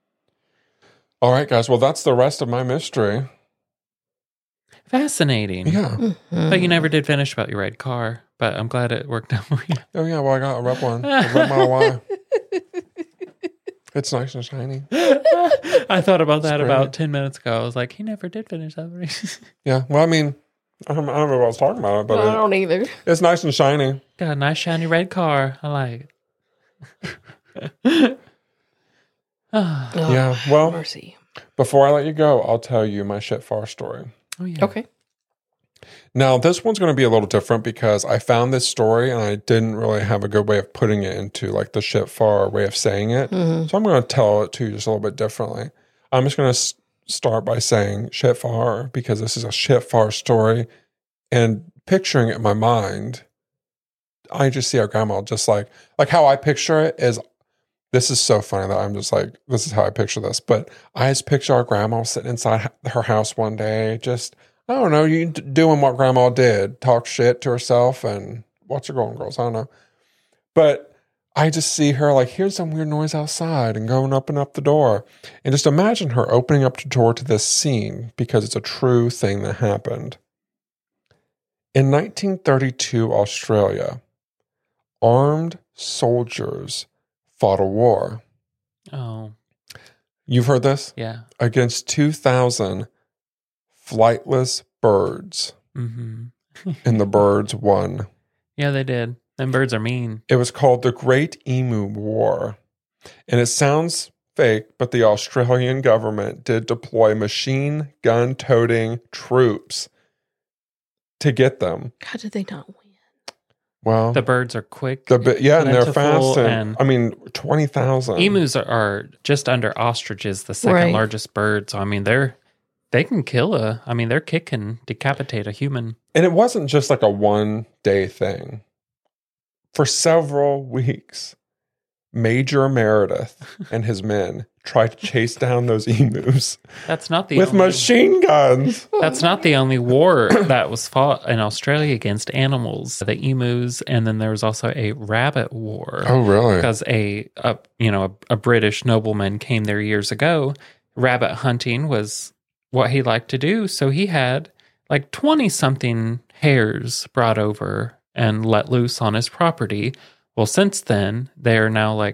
C: All right, guys. Well, that's the rest of my mystery.
E: Fascinating.
C: Yeah.
D: Mhm.
E: But you never did finish about your red car. But I'm glad it worked out for you.
C: Oh, yeah. Well, I got a red one. A red Model Y. It's nice and shiny.
E: I thought about that
C: It's
E: about
C: great.
E: ten minutes ago. I was like, he never did finish that for me.
C: Yeah. Well, I mean, I don't, I don't know what I was talking about, but
D: I
C: it,
D: don't either.
C: it's nice and shiny.
E: Got a nice shiny red car. I like it. Ah,
D: Oh,
C: Yeah. Well,
D: mercy.
C: before I let you go, I'll tell you my shit far story.
E: oh, yeah.
D: Okay.
C: Now, this one's going to be a little different because I found this story and I didn't really have a good way of putting it into like the shit far way of saying it.
D: Mhm.
C: So I'm going to tell it to you just a little bit differently. I'm just going to s- start by saying shit far because this is a shit far story. And picturing it in my mind, I just see our grandma just like, like how I picture it is, this is so funny that I'm just like, this is how I picture this. But I just picture our grandma sitting inside her house one day, just, I don't know, you d- doing what grandma did, talk shit to herself and watch her going, girls. I don't know. But I just see her like, here's some weird noise outside and going up and up the door. And just imagine her opening up the door to this scene because it's a true thing that happened. In nineteen thirty-two, Australia, armed soldiers fought a war.
E: Oh,
C: You've heard this?
E: yeah.
C: Against two thousand flightless birds,
E: Mm-hmm.
C: and the birds won.
E: Yeah, they did. Them birds are mean.
C: It was called the Great Emu War. And it sounds fake, but the Australian government did deploy machine gun toting troops to get them.
D: How did they not win?
C: Well,
E: The birds are quick.
C: the bi- yeah, and they're
E: plentiful,
C: fast. And,
E: and
C: I mean, twenty thousand.
E: emus are, are just under ostriches, the second
D: Right.
E: largest bird. So I mean, they're they can kill a. I mean, their kick can decapitate a human.
C: And it wasn't just like a one day thing. For several weeks, Major Meredith and his men tried to chase down those emus
E: That's not the
C: with
E: only,
C: machine guns.
E: That's not the only war that was fought in Australia against animals. The emus, and then there was also a rabbit war.
C: Oh, really?
E: Because a, a you know a, a British nobleman came there years ago. Rabbit hunting was what he liked to do, so he had like twenty something hares brought over and let loose on his property. Well, since then they are now like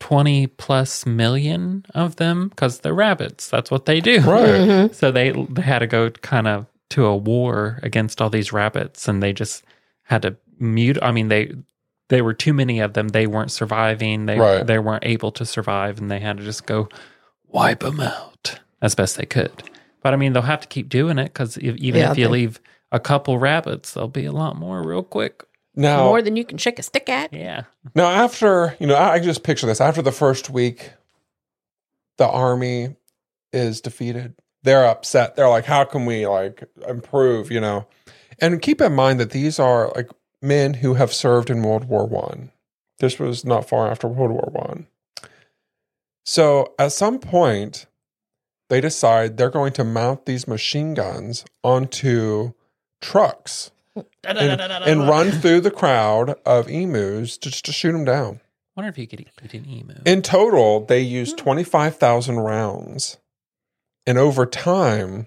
E: twenty plus million of them because they're rabbits. That's what they do.
C: Right.
D: Mm-hmm.
E: So they they had to go kind of to a war against all these rabbits, and they just had to mute. I mean, they they were too many of them. They weren't surviving. They
C: Right.
E: they weren't able to survive, and they had to just go wipe them out as best they could. But I mean, they'll have to keep doing it because if, even
D: Yeah,
E: if you
D: they-
E: leave a couple rabbits, there'll be a lot more real quick.
C: Now,
D: More than you can shake a stick at.
E: Yeah.
C: now after, you know, I, I just picture this. After the first week, the army is defeated. They're upset. They're like, how can we like improve, you know? And keep in mind that these are like men who have served in World War One. This was not far after World War One. So at some point, they decide they're going to mount these machine guns onto trucks and, and run through the crowd of emus just to shoot them down.
E: Wonder if you could eat an emu.
C: In total, they used twenty-five thousand rounds. And over time,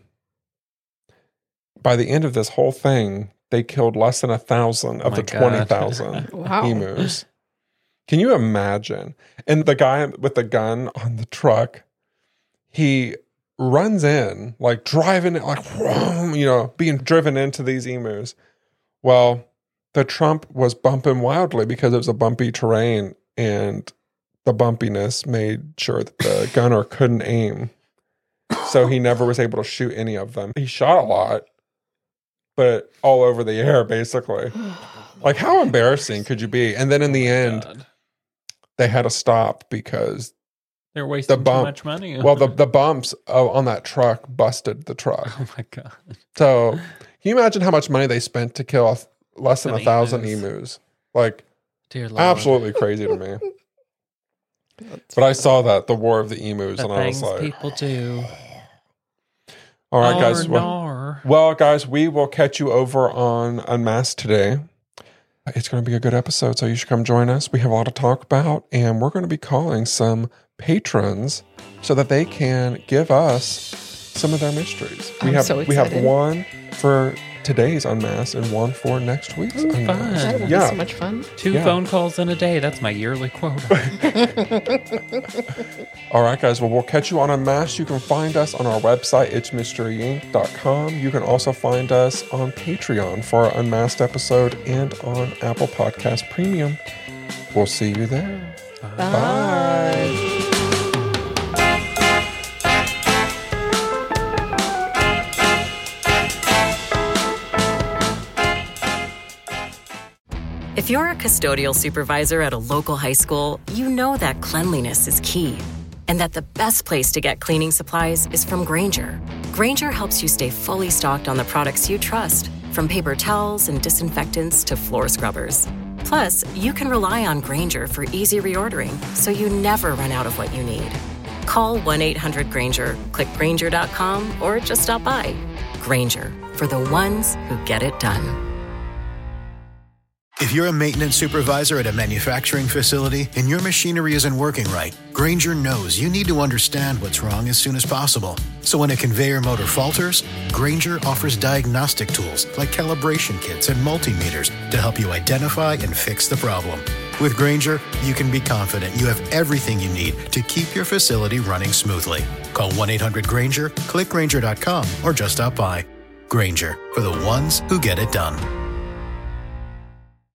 C: by the end of this whole thing, they killed less than a thousand of
E: Oh
C: the
E: my God.
C: twenty thousand
D: Wow.
C: emus. Can you imagine? And the guy with the gun on the truck, he runs in, like driving it, like, whoom, you know, being driven into these emus. Well, the Trump was bumping wildly because it was a bumpy terrain, and the bumpiness made sure that the gunner couldn't aim. So he never was able to shoot any of them. He shot a lot, but all over the air, basically. Like, how embarrassing could you be? And then in the end,
E: God.
C: they had to stop because,
E: They're wasting
C: bump-
E: too much money.
C: well, the, the bumps uh, on that truck busted the truck.
E: Oh my God.
C: So can you imagine how much money they spent to kill a, less than
E: Some
C: a thousand
E: emus.
C: emus? Like,
E: Dear Lord.
C: absolutely crazy to me. But I saw that, the War of the Emus,
E: The
C: and I was
E: things
C: like,
E: people do.
C: all right, guys.
E: Arr,
C: Well,
E: nar.
C: well, guys, we will catch you over on Unmasked today. It's going to be a good episode, so you should come join us. We have a lot to talk about, and we're going to be calling some patrons so that they can give us some of their mysteries. We
D: I'm
C: have
D: so
C: we have
D: excited.
C: one for today's Unmasked and one for next week's
E: Ooh,
C: Unmasked.
E: fun.
D: That will
C: Yeah.
D: be so much fun.
E: Two
C: Yeah.
E: phone calls in a day. That's my yearly quota.
C: All right, guys. Well, we'll catch you on Unmasked. You can find us on our website, its mystery inc dot com. You can also find us on Patreon for our Unmasked episode and on Apple Podcast Premium. We'll see you there. Bye.
A: If you're a custodial supervisor at a local high school, you know that cleanliness is key, and that the best place to get cleaning supplies is from Grainger. Grainger helps you stay fully stocked on the products you trust, from paper towels and disinfectants to floor scrubbers. Plus, you can rely on Grainger for easy reordering, so you never run out of what you need. Call one eight hundred Grainger, click Grainger dot com, or just stop by. Grainger, for the ones who get it done.
F: If you're a maintenance supervisor at a manufacturing facility and your machinery isn't working right, Grainger knows you need to understand what's wrong as soon as possible. So when a conveyor motor falters, Grainger offers diagnostic tools like calibration kits and multimeters to help you identify and fix the problem. With Grainger, you can be confident you have everything you need to keep your facility running smoothly. Call one eight hundred Grainger, click Grainger dot com, or just stop by. Grainger, for the ones who get it done.